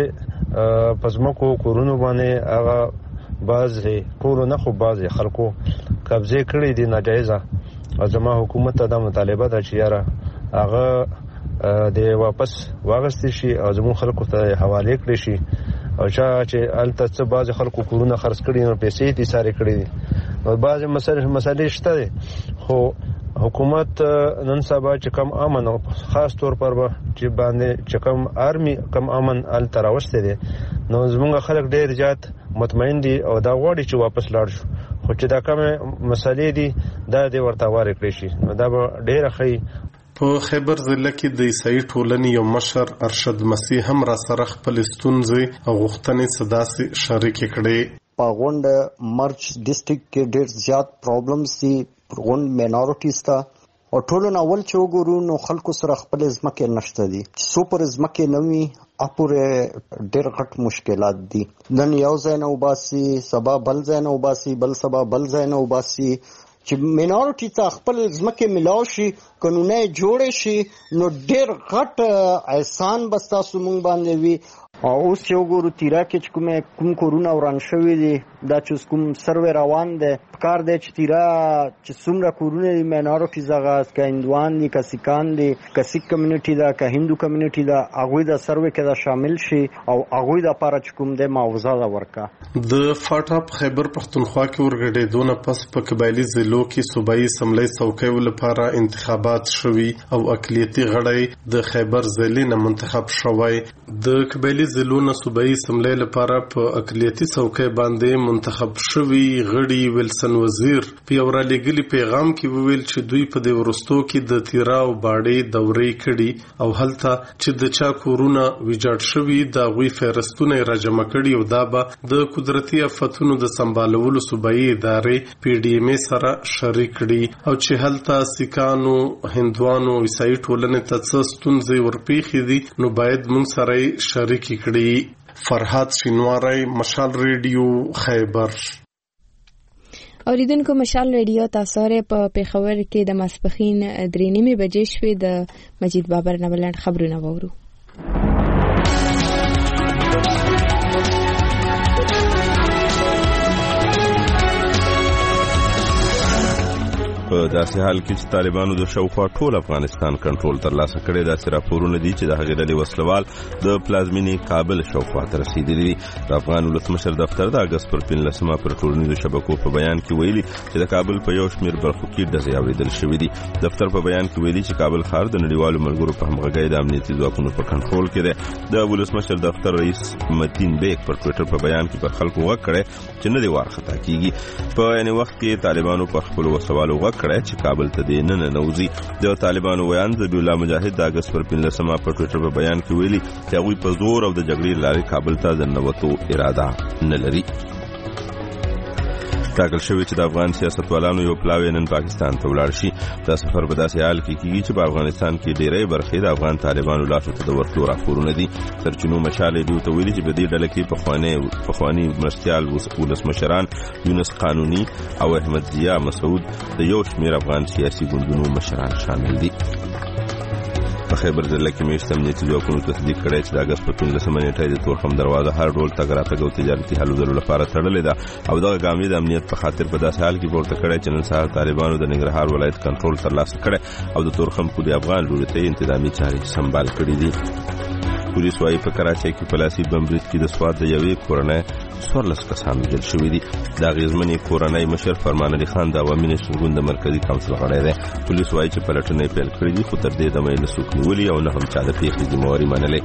بعضې پزمکو کورونو باندې هغه بعضې ټولو نه خو بعضې خلکو قبضې کړي دي ناجایزه او زما حکومت ته دا مطالبه ده چې یاره هغه د واپس واغستې شي او زموږ خلکو ته حوالې کړي شي او چا چې هلته څه بعضې خلکو کورونه خرڅ کړي نو پیسې یې تیسارې کړي دي نو بعضې مسلې مسلې شته دي خو حکومت نن سبا چې کم امن او خاص طور پر چې باندې چې کم آرمی کم امن هلته راوستی دی نو زموږ خلک ډېر زیات مطمئن دي او دا غواړي چې واپس لاړ شو خو چې دا کومې مسلې دي دا دې ورته وارې کړی شي نو دا به ډېره ښه. په خیبر ضلع کې د عیسائی ټولنې یو مشر ارشد مسیح هم را سره خپل ستونزې او غوښتنې څه داسې شریکې کړې. په غونډه مرچ ډسټرکټ کې ډېر زیات پرابلمز دي غونډ مینارټیز ته او ټولو نه اول چې وګورو نو خلکو سره خپل ځمکې نشته دي چې څو پر ځمکې نه وي اپورې ډېر غټ مشکلات دي. نن یو ځای نه وباسي سبا بل ځای نه وباسي بل سبا بل ځای نه وباسي چې مینارټي ته خپل ځمکې ملاو شي قانونه جوړې شي نو ډېر غټ احسان به ستاسو مونږ باندې وي. او اوس چې وګورو تیرا کې چې کومې کوم کورونه وران شوي دي دا چې کوم سروې روان دی پکار دی چې تیرا چې څومره کورونه دي مینارټیز هغه که هندوان دي که سیکان دي که سیک کمیونټي ده که هندو کمیونټي ده هغوی د سروې کې دا شامل شي او هغوی دپاره چې کوم دی معاوضه ده ورکه. د فاټا په خیبر پښتونخوا کې ورګډېدو نه پس په قبایلي ضلعو کې صوبایي اسمبلۍ څوکیو لپاره انتخابات وفات شوی او اقلیتي غړی د خیبر ضلع نه منتخب شوی. د قبایلی ضلعونو صوبایي اسمبلی لپاره په اقلیتي څوکۍ باندې منتخب شوی غړي ویلسن وزیر په یو رالیږلي پیغام کې وویل چې دوی په دې ورستو کې د تیرا او باړې دورې کړي او هلته چې د چا کورونه ویجاړ شوي د غوي فهرستونه راجمع کړي او دا به د قدرتي آفتونو د سمبالولو صوبایي ادارې پی ډی ایم سره شریک کړي او چې هلته سیکانو هندوانو عیسائی ټولنې ته څه ستونزې ورپېښې دي نو باید موږ سره شریک کړي. فرحات شینواری، مشال ریډیو، خیبر. اوریدونکو مشال ریډیو تاسو لري په پیښور کې د ماسپخین درې نیمې بجې شوې د مجید بابر نه بلند خبرونه وورو. په داسې حال کې چې طالبانو د شاوخوا ټول افغانستان کنټرول ترلاسه کړی، داسې راپورونه دي چې د هغې ډلې وسلوال د پلازمینې کابل شاوخوا ته رسېدلي دي. د افغان ولسمشر دفتر د اګست پر پنځلسمه پر ټولنیزو شبکو په بیان کې ویلي چې د کابل په یو شمېر برخو کې ډزې اورېدل شوي دي. دفتر په بیان کې ویلي چې کابل ښار د نړیوالو ملګرو په همغږۍ د امنیتي ځواکونو په کنټرول کې دی. د ولسمشر دفتر رئیس متین بیگ پر ټویټر په بیان کې پر خلکو غږ کړی چې نه دې وارخطا کېږي. په عین وخت کې طالبانو پر خپلو وسوالو غږ کړی چې کابل ته دې نه ننوځي. د طالبانو ویان ذبیح الله مجاهد د اګست پر پنځلسمه په ټویټر په بیان کې ویلي چې هغوی په زور او د جګړې لارې کابل ته د ننوتو اراده نه لري. ټاکل شوی چې د افغان سیاستوالانو یو پلاوی نن پاکستان ته ولاړ شي. دا سفر په داسې حال کې کیږي چې په افغانستان کې ډېرې برخې د افغان طالبانو لاسو ته د ورتلو راپورونه دي. سرچینو مشال ریډیو ته ویلي چې په دې ډله کې پخوانی پخوانی مرستیال ولسمشران یونس قانوني او احمد ضیا مسعود د یو شمېر افغان سیاسي ګوندونو مشران شامل دي. په خیبر ضلع کې میشت امنیتي ځواکونو تصدیق کړی چې د اګست په پنځلسمه نیټه د تورخم دروازه هر ډول تګ راتګ او تجارتي هلو ځلو لپاره تړلې ده او دغه ګام د امنیت په خاطر په داسې حال کې پورته کړی چې نن سهار طالبانو د ننګرهار ولایت کنټرول ترلاسه کړی او د تورخم پولي افغان لوري ته انتظامي چارې سمبال کړي دي. پولیس وايي په کراچۍ کې په لاسي بم برید کې د سواد د یوې کورنۍ څوارلس کسان وژل شوي دي. د اغېزمنې کورنۍ مشر فرمان علي خان د عوامي نېشنل ګوند د مرکزي کونسل غړی دی. پولیس وايي چې پلټنې پیل کړي دي خو تر دې دمه یې نه څوک نیولي او نه هم چا د پیښې ذمهواري منلې.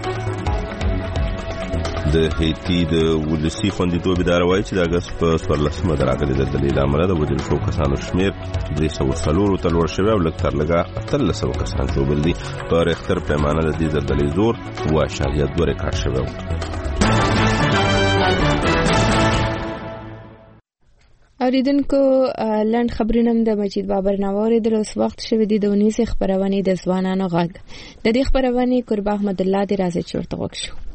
د هیټي د ولسي خوندیتوب اداره وايي چې د اګست په څوارلسمه د راغلې زلزلې له امله د وژل شوو کسانو شمېر درې سوه څلورو ته لوړ شوی او لږ تر لږه اتلس سوه کسان ژوبل دي. په ریختر پیمانه د دې زلزلې زور اوه اعشاریه دوه ریکارډ شوی و. اوریدونکو لنډ خبرونه د مجید بابر نه واورېدل. اوس وخت شوی دی د اونیسې خپرونې د ځوانانو غږ. د دې خپرونې کوربه احمد الله دې راځي چې ورته غوږ شو.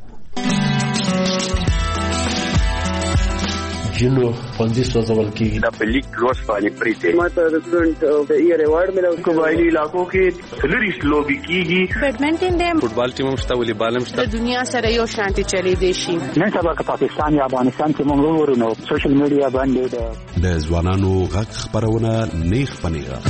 جنو خوندي سوځول کېږي. دا په لیک لوس باندې پریته ماته د سټوډنټ د ایئر ایوارډ ملو. قبایلی علاقو کې فلریش لوبي کېږي. بیډمنټن دی، فوټبال ټیم مشته، والیبال مشته. د دنیا سره یو شانتي چلی دی شي. نن سبا که پاکستان یا افغانستان کې موږ ورونو سوشل میډیا باندې د ځوانانو غږ خبرونه نیخ پنیغه.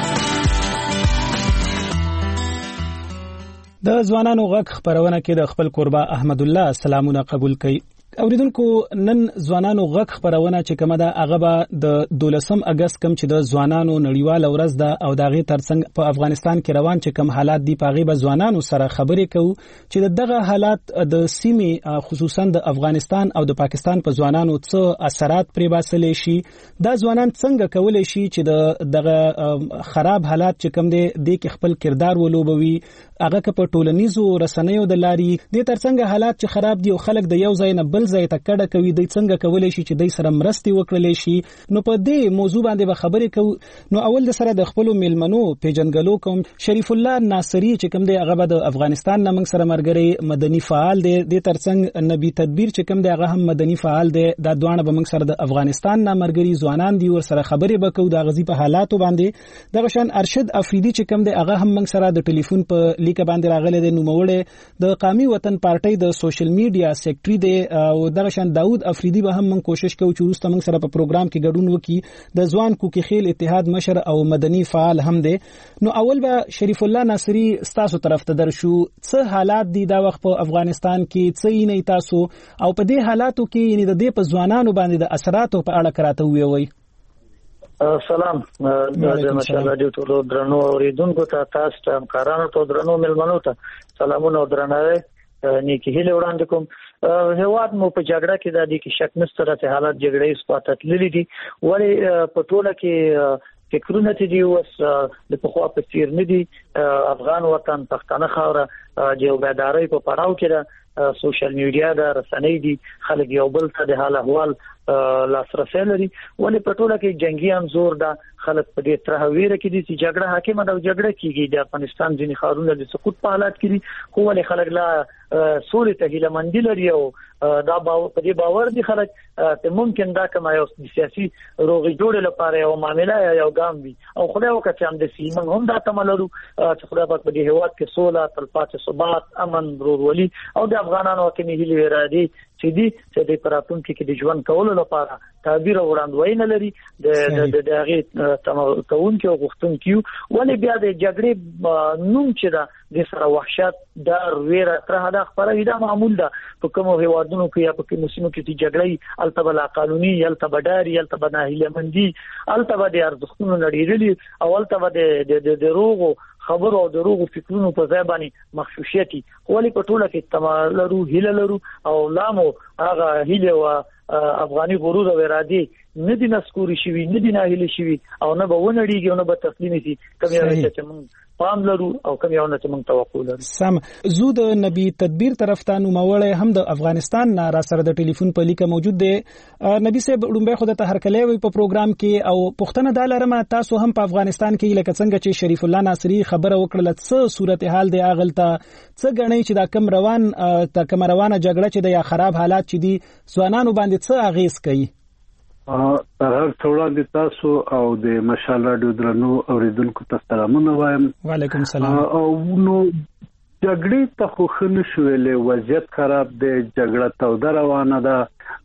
د ځوانانو غږ خبرونه کې د خپل قربا احمد الله سلامونه قبول کړي. اوریدونکو نن ځوانانو غږ خبرونه چې کومه ده هغه به د دولسم اګست کم چې د ځوانانو نړیواله ورځ ده او د هغې ترڅنګ په افغانستان کې روان چې کوم حالات دي په هغې به ځوانانو سره خبرې کوو چې دغه حالات د سیمې خصوصا د افغانستان او د پاکستان په ځوانانو څه اثرات پرې باسلی شي، دا ځوانان څنګه کولی شي چې د دغه خراب حالات چې کوم دی دې کې خپل کردار ولوبوي، هغه که په ټولنیزو رسنیو د لارې دې ترڅنګ حالات چې خراب دي او خلک د یو ځای نه بل ځای ته کډه کوي، دوی څنګه کولی شي چې دوی سره مرستې وکړلی شي. نو په دې موضوع باندې به خبرې کوو. نو اول د سره د خپلو میلمنو پیژنګلو کوم. شریف الله ناصري چې کوم دی هغه به د افغانستان نه موږ سره ملګری مدني فعال دی، دې ترڅنګ نبی تدبیر چې کوم دی هغه هم مدني فعال دی. دا دواړه به موږ سره د افغانستان نه ملګري ځوانان دي، ورسره خبرې به کوو د غزي په حالاتو باندې. دغه شان ارشد افریدي چې کوم دی هغه هم موږ سره د ټلیفون په لیک باندې راغلی دی، نوموړی د قومي وطن پارټۍ د سوشل میډیا سیکریټري دی. او دغه شان داود افریدي به هم موږ کوشش کوو چې وروسته موږ سره په پروګرام کې ګډون وکړي. د ځوان کوکي خیل اتحاد مشر او مدني فعال هم دی. نو اول به شریف الله ناصري ستاسو طرف ته درشو، څه حالات دي دا وخت په افغانستان کې، څه یې نه تاسو او په دې حالاتو کې یعنی د دې په ځوانانو باندې د اثراتو په اړه کراته ویوي. سلام د مشال رادیو ټولو درنو اوریدونکو ته تاسو ته همکارانو ته درنو ملمنو ته سلامونه او درناوی نیکی هیله وړاندې کوم. هیواد مو په جګړه کې د دې کې شک نشته چې حالات جګړې اثبات تللي دي ولی په ټوله کې فکرونه دي اوس د پخوا په څیر نه دي. افغان وطن پښتانه خاوره د بیداری په پړاو کې ده. سوشل میډیا د رسنۍ دي خلک یو بل ته د حال احوال لاسرسي لري ولی په ټوله کې جنگي انزور ده. خلک په دې تر هویره کې دي چې جګړه حاکمه ده او جګړه کیږي. د افغانستان ځینې خارونه د سقوط په حالات کې دي خو ولې خلک لا سولې ته هیله مندي لري او دا باور په دې باور دي خلک ته ممکن دا کوم یو سیاسي روغي جوړ لپاره یو معاملې یو ګام وي او خدای وکړي چې هم د سیمن هم دا تملرو چې خدای په دې هیواد کې سوله تلپاتې ثبات امن ورولي او د افغانانو کې نه هیله ورادي چې دي چې د پراتون کې د ژوند کولو لپاره تعبیر وړاندوي نه لري د د هغه تمون کې غوښتون کیو ولې بیا د جګړې نوم چې دا د سره وحشت دار ویره تر هدا خبره دا معمول ده په کوم هیوادونو کې یا په کوم سیمو کې چې جګړې التبلا قانوني التبا داري التبا ناهیله مندي التبا د ارزښتونو نړیدلي او التبا د د دروغو خبرو او دروغو فکرونو په ځای باندې مخشوشيتي ولې په ټوله کې تمالرو هیله لرو او لامو هغه هیله او افغاني غرور او ارادي نه دي نسکوري شوی نه دي ناهیله شوی او نه به ونړيږي او نه به تسلیم شي کوم یو چې موږ پام لرو او کوم یو نه چې موږ توقع لرو. سم زو د نبی تدبیر طرف ته نو موړې هم د افغانستان نه را سره د ټلیفون په لیکه موجود دی. نبی صاحب ډومبه خو د هرکلی وي په پروګرام کې او پښتنه د لارمه تاسو هم په افغانستان کې لکه څنګه چې شریف الله ناصری خبره وکړه څه صورتحال دی اغلته څه غنۍ چې دا کم روان ته کم روانه جګړه چې د یا خراب حالات چې دي ځوانانو باندې څه اغیز کوي. هر څوړه د تاسو او د مشال رادیو درنو اوریدونکو ته سلامونه وایم. وعلیکم السلام. او نو جګړې ته خو خنه شویلې وضعیت خراب دی جګړه توده روانه ده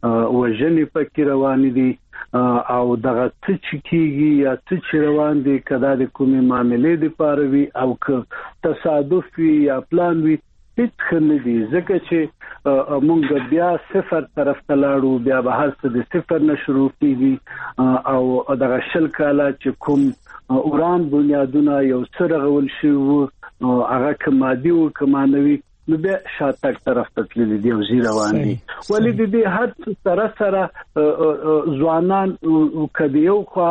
وژنې پکې روان دي او دغه څه چې کیږي یا څه چې روان دي کدا د کومې معاملې د پاروي او که تصادف وي یا پلان وي هیڅ خنه دي ځکه چې مونږ بیا صفر طرف ته لاړو بیا به هر څه د صفر نه شروع کیږي او دغه شل کاله چې کوم اوران بنیادونه یو سره غول شي او هغه کمادي او کمانوي نو بیا شاتک طرف ته تللی دی او زی روان دي ولې د دې هر سره سره ځوانان کدیو خو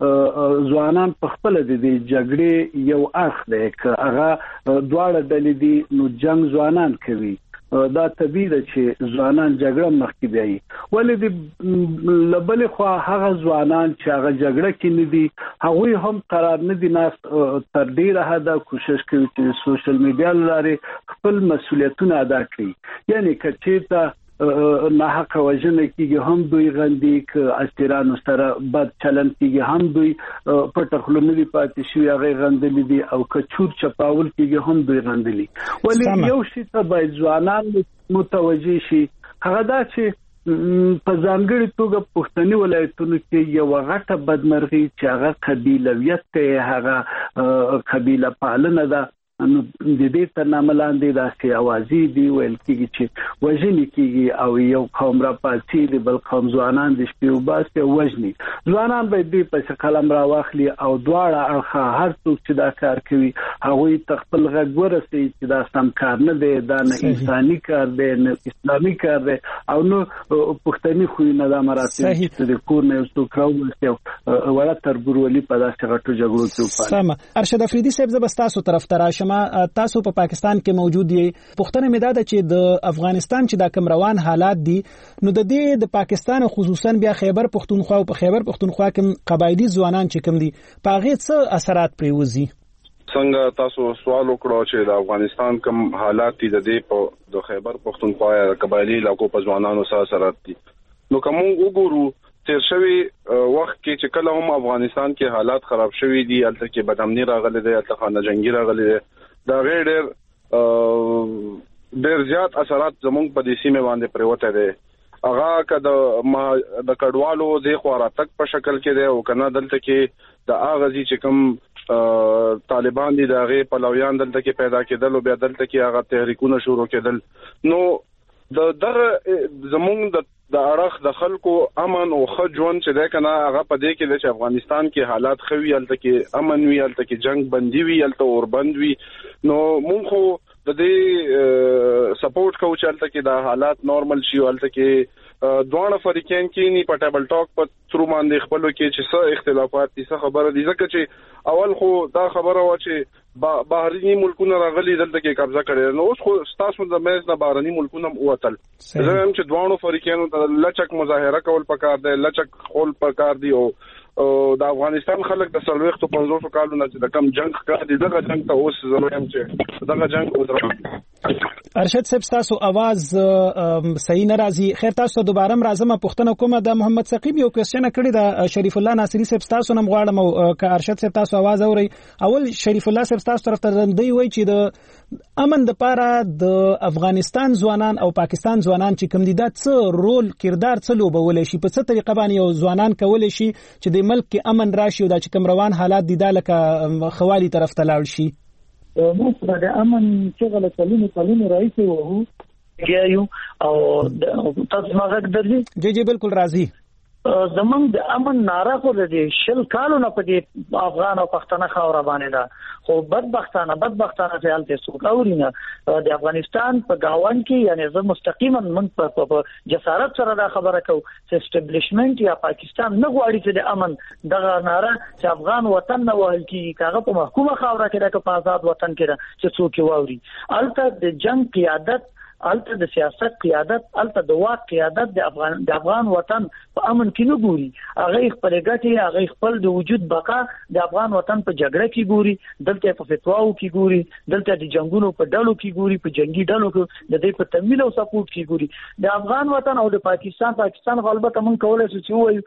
ځوانان په خپل د جګړې یو اخ دی که هغه دواړه ډلې دي نو جنگ ځوانان کوي دا طبيعي ده چې ځوانان جګړه مخکې بیاي ولې د لبل خو هغه ځوانان چې هغه جګړه کې نه دي هغه هم قرار نه دي ناس تر ډیره حدا کوشش کوي چې سوشل میډیا لاره خپل مسولیتونه ادا کړي یعنی کچېتا نه حق وجنه کیږي هم دوی غندي ک استرانو سره بد چلن کیږي هم دوی پټخلونه دی پاتې شي هغه غندلې دي او کچور چپاول کیږي هم دوی غندلې ولې یو شی ته باید ځوانان متوجي شي هغه دا چې په ځانګړي توګه پښتني ولایتونو کې یو غټه بدمرغي چې هغه قبیلویت ته هغه قبیله پالنه ده نو د دې تر نامه لاندې داسې اوازې دی ویل کېږي چې وژنې کېږي او یو قوم را پاتې دی بل قوم ځوانان د شپې وباسي او وژني ځوانان باید دې پسې قلم را واخلي او دواړه اړخه هر څوک چې دا کار کوي هغوی ته خپل غږ ورسوي چې دا سم کار نه دی دا نه انساني کار دی نه اسلامي کار دی او نو پښتني خویونه دا مراتب چې د کور نه یو څوک راوباسي او وړه تربورولي په داسې غټو جګړو کې وپالي. سمه ارشد افریدي صاحب زه به ستاسو طرف ته راشم. تاسو په پا پاکستان کې موجود یې پښتنه مې دا ده چې د افغانستان چې دا کم روان حالات دي نو د دې د پاکستان خصوصا بیا خیبر پختونخوا او په خیبر پختونخوا کې قبایلی ځوانان چې کوم دي په هغه څه اثرات پریوزي. څنګه تاسو سوال وکړو چې د افغانستان کوم حالات دي د دې په د خیبر پختونخوا یا قبایلی علاقو په ځوانانو سره اثرات دي نو کوم وګورو تیر شوی وخت کې چې کله هم افغانستان کې حالات خراب شوي دي الته کې بدامنی راغلي دي الته خانه جنگي راغلي دي دا غیر ډېر ډېر زیات اثرات زموږ په دې سیمه باندې پریوته دي هغه کده د کډوالو د خوراک په شکل کې دی او کنه دلته کې د اغازي چې کوم طالبان دي د غیر پلویان دلته کې پیدا کېدل او بیا دلته کې هغه تحریکونه شروع کېدل نو د در زموږ د د اړخ د خلکو امن او ښه ژوند چې ده کنه هغه په دې کې چې افغانستان کې حالات خوي الته کې امن وي الته کې جنگ بندي وي الته اوربند وي نو مونږ خو د دې سپورټ کوو چې الته کې د حالات نارمل شي الته کې دوه فریقین کې نه په ټیبل ټاک په تر باندې خپلو کې چې څه اختلافات دي څه خبره دي ځکه چې اول خو دا خبره و چې بهرني ملکونه راغلي دلته کې قبضه کړي نو اوس خو ستاسو د مېز نه بهرني ملکونه ووتل زه هم چې دوه فریقینو ته لچک مظاهره کول پکار دی لچک خول پکار دی او د افغانستان خلک د سلويخت په پنځوسو کالو نه چې د کم جنگ کړی دی دغه جنگ ته اوس زموږ چې دغه جنگ ودرو ارشد صاحب تاسو आवाज صحیح ناراضي خیر تاسو دوباره راځم پښتنه کومه د محمد ثقيب یو کوېسچن کړی د شریف الله ناصری صاحب تاسو نم غواړم او ک ارشد صاحب تاسو आवाज اوري اول شریف الله صاحب تاسو طرف ته دی وای چې د امن د پاره د افغانستان ځوانان او پاکستان ځوانان چې کوم دي د څه رول کردار څه لوبول شي په څه طریقه باندې یو ځوانان کول شي چې د ملک کې امن راشي او د چې کوم روان حالات دي د لکه خوالي طرف ته لاړ شي نو د امن چې غل کلونو کلونو رئیس وو یو او تاسو ما غږ درځي جی جی بالکل راضي زمونږ د امن ناره خو د شل کالو نه په دې افغان او پښتنه خاور باندې ده خو بدبختانه بدبختانه چې حالت څوک اورینه د افغانستان په گاوان کې یعنی زه مستقیما من په جسارت سره دا خبره کوم چې اسټابلیشمنت یا پاکستان نه غواړي چې د امن دغه ناره چې افغان وطن نه وهل کیږي کاغه په محکومه خاور کې د آزاد وطن کې چې څوک واوري البته د جنگ قیادت الته د سیاست قیادت الته د واک قیادت د افغان د افغان وطن په امن کې نه ګوري هغه خپل ګټي هغه خپل د وجود بقا د افغان وطن په جګړه کې ګوري دلته په فتواو کې ګوري دلته د جنگونو په ډلو کې ګوري په جنگي ډلو کې د دې په تمویل او سپورټ کې ګوري د افغان وطن او د پاکستان پاکستان غلبه موږ کولای شو چې وایو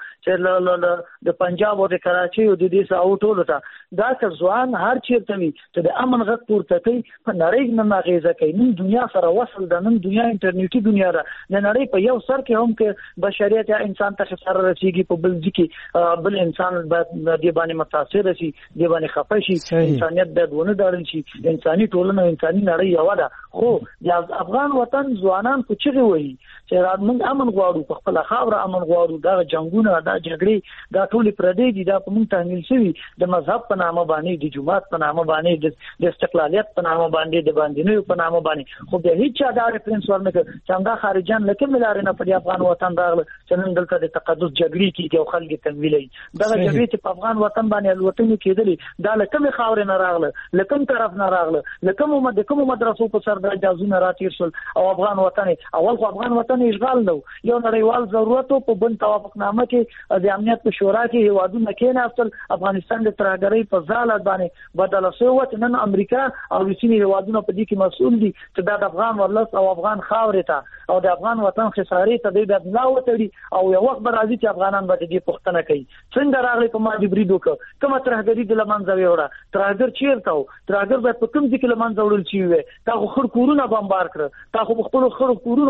چې د پنجاب او د کراچي او د دې ساو ټولو ته دا ځوان هر چیرته وي چې د امن غږ پورته کوي په نړۍ نه ناغېزه کوي نن دنیا سره وصل د نن دنیا انټرنیټي دنیا ده د نړۍ په یو سر کې هم کې بشریت یا انسان ته خساره رسیږي په بل ځکه بل انسان باید د باندې متاثر شي د باندې خپه شي انسانيت باید ونه دارل شي انساني ټولنه انساني نړۍ یو ده خو د افغان وطن ځوانان په چیرې وایي چې موږ امن غواړو په خپل خاور امن غواړو دا جنگونه دا جګړې دا ټول پردي دي دا په موږ تحمیل شوی د مذهب په نامه باندې د جماعت په نامه باندې د استقلالیت په نامه باندې د باندې په نامه باندې خو به هیڅ چا دا ریفرنس ورنکړ چې همدا خارجان لکه ملاره نه په افغان وطن راغله چې نن دلته د تقدس جګړې کې یو خلک تمویلي دا جګړې چې په افغان وطن باندې الوتنې کېدلې دا لکه خاور نه راغله لکه طرف نه راغله لکه مو د کوم مدرسو په سر د اجازه راتیر شول او افغان وطن اول خو افغان وطن اشغال نو یو نړیوال ضرورت په بن توافقنامه کې د امنیت په شورا کې هیوادونه کې نه اصل افغانستان د ترهګرۍ په ځاله باندې بدل شوی نن امریکا او روسي هیوادونه په دې کې مسؤل دي چې دا د افغان ولس او افغان خاورې ته او د افغان وطن خسارې ته د بیا نو وتړي او یو وخت به راځي چې افغانان به دې پښتنه کوي څنګه راغلي په ما جبري دوک کومه ترهګری د لمنځه وړه ترهګر چیرته و ترهګر به په کوم ځکه لمنځه وړل شي وي تا خو خړ کورونه بمبار کړ تا خو خپل خړ کورونه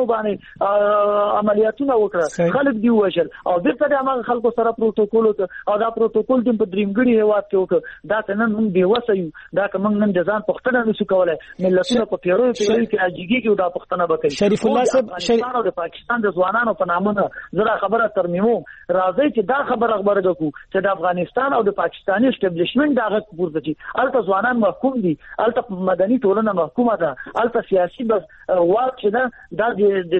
باندې عملیاتونه وکړه خلک دی وشل او دغه د هغه خلکو سره پروتوکول او دا پروتوکول د درېمګړي هواد کې وکړه دا ته نن موږ دی وسایو دا کوم نن د ځان پښتنه نشو کولای ملتونه په پیرو پیرو کې اجيږي کې دا پښتنه وکړي شریف الله صاحب افغانستان او د پاکستان د ځوانانو په نامونه زړه خبره ترمیمو راځي چې دا خبره خبره وکړو چې د افغانستان او د پاکستاني اسټابلیشمنت دا غږ پورته شي الته ځوانان محکوم دي الته مدني ټولنه محکومه ده الته سیاسي بس واک چې دا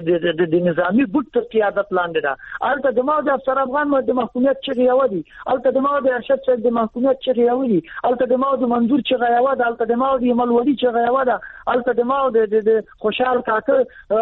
د د نظامی ګډ تر قیادت لاندې ده الته د ماده افسر افغان د محکومیت چې یوادي الته د ماده ارشد صاحب د محکومیت چې یوادي الته د ماده منظور چې یوادي الته د ماده ملودي چې یوادي الته د ماده د خوشحال کاکه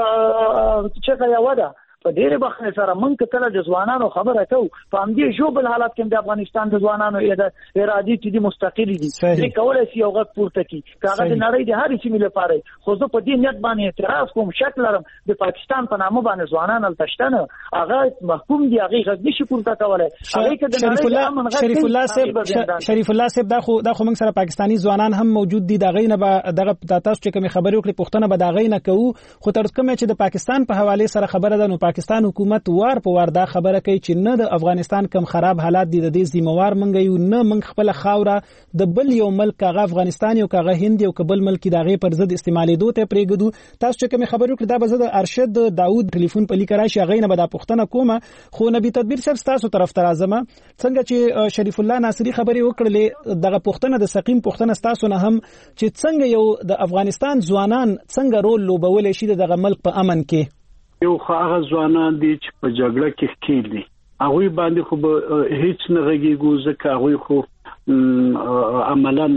چې یوادي په ډېر بخښنه سره مونږ کله د ځوانانو خبره کوو په همدې جوبل حالت کې د افغانستان د ځوانانو ارادي چې دي مستقل دي چې کولای شي یو غږ پورته کړي کاغه د نړۍ د هر سیمې لپاره خو زه په دې نیت باندې اعتراض کوم شک لرم د پاکستان په نامه باندې ځوانان التشتنه هغه محکوم دي هغه غږ نشي پورته کولای هغه کې د شریف الله شریف الله صاحب شریف الله صاحب دا خو دا خو موږ سره پاکستانی ځوانان هم موجود دي دغه نه دغه تاسو چې کوم خبرې وکړي پښتنه به دغه نه کوو خو تر کومه چې د پاکستان په حواله سره خبره ده نو پاکستان حکومت وار په وار دا خبره کوي چې نه د افغانستان کم خراب حالات دي د دې ذمہوار منګ یو نه منګ خپل خاوره د بل یو ملک هغه افغانستان یو هغه هند یو قبل ملک دغه پر ضد استعمالېدو ته پرېږدو. تاسو چې کوم خبرو کړ دا به زه د ارشد داوود ټلیفون په لیک راشي هغه نه به دا پوښتنه کومه. خو نبی تدبیر صاحب تاسو طرف ته راځم څنګه چې شریف الله ناصری خبرې وکړلې دغه پښتنه د سقیم پښتنه تاسو نه هم چې څنګه یو د افغانستان ځوانان څنګه رول لوبول شي دغه ملک په امن کې. یو هغه ځوانان دي چې په جګړه کې ښکیل دي هغه باندې خو هیڅ نه غږیږي ځکه هغه خو عملاً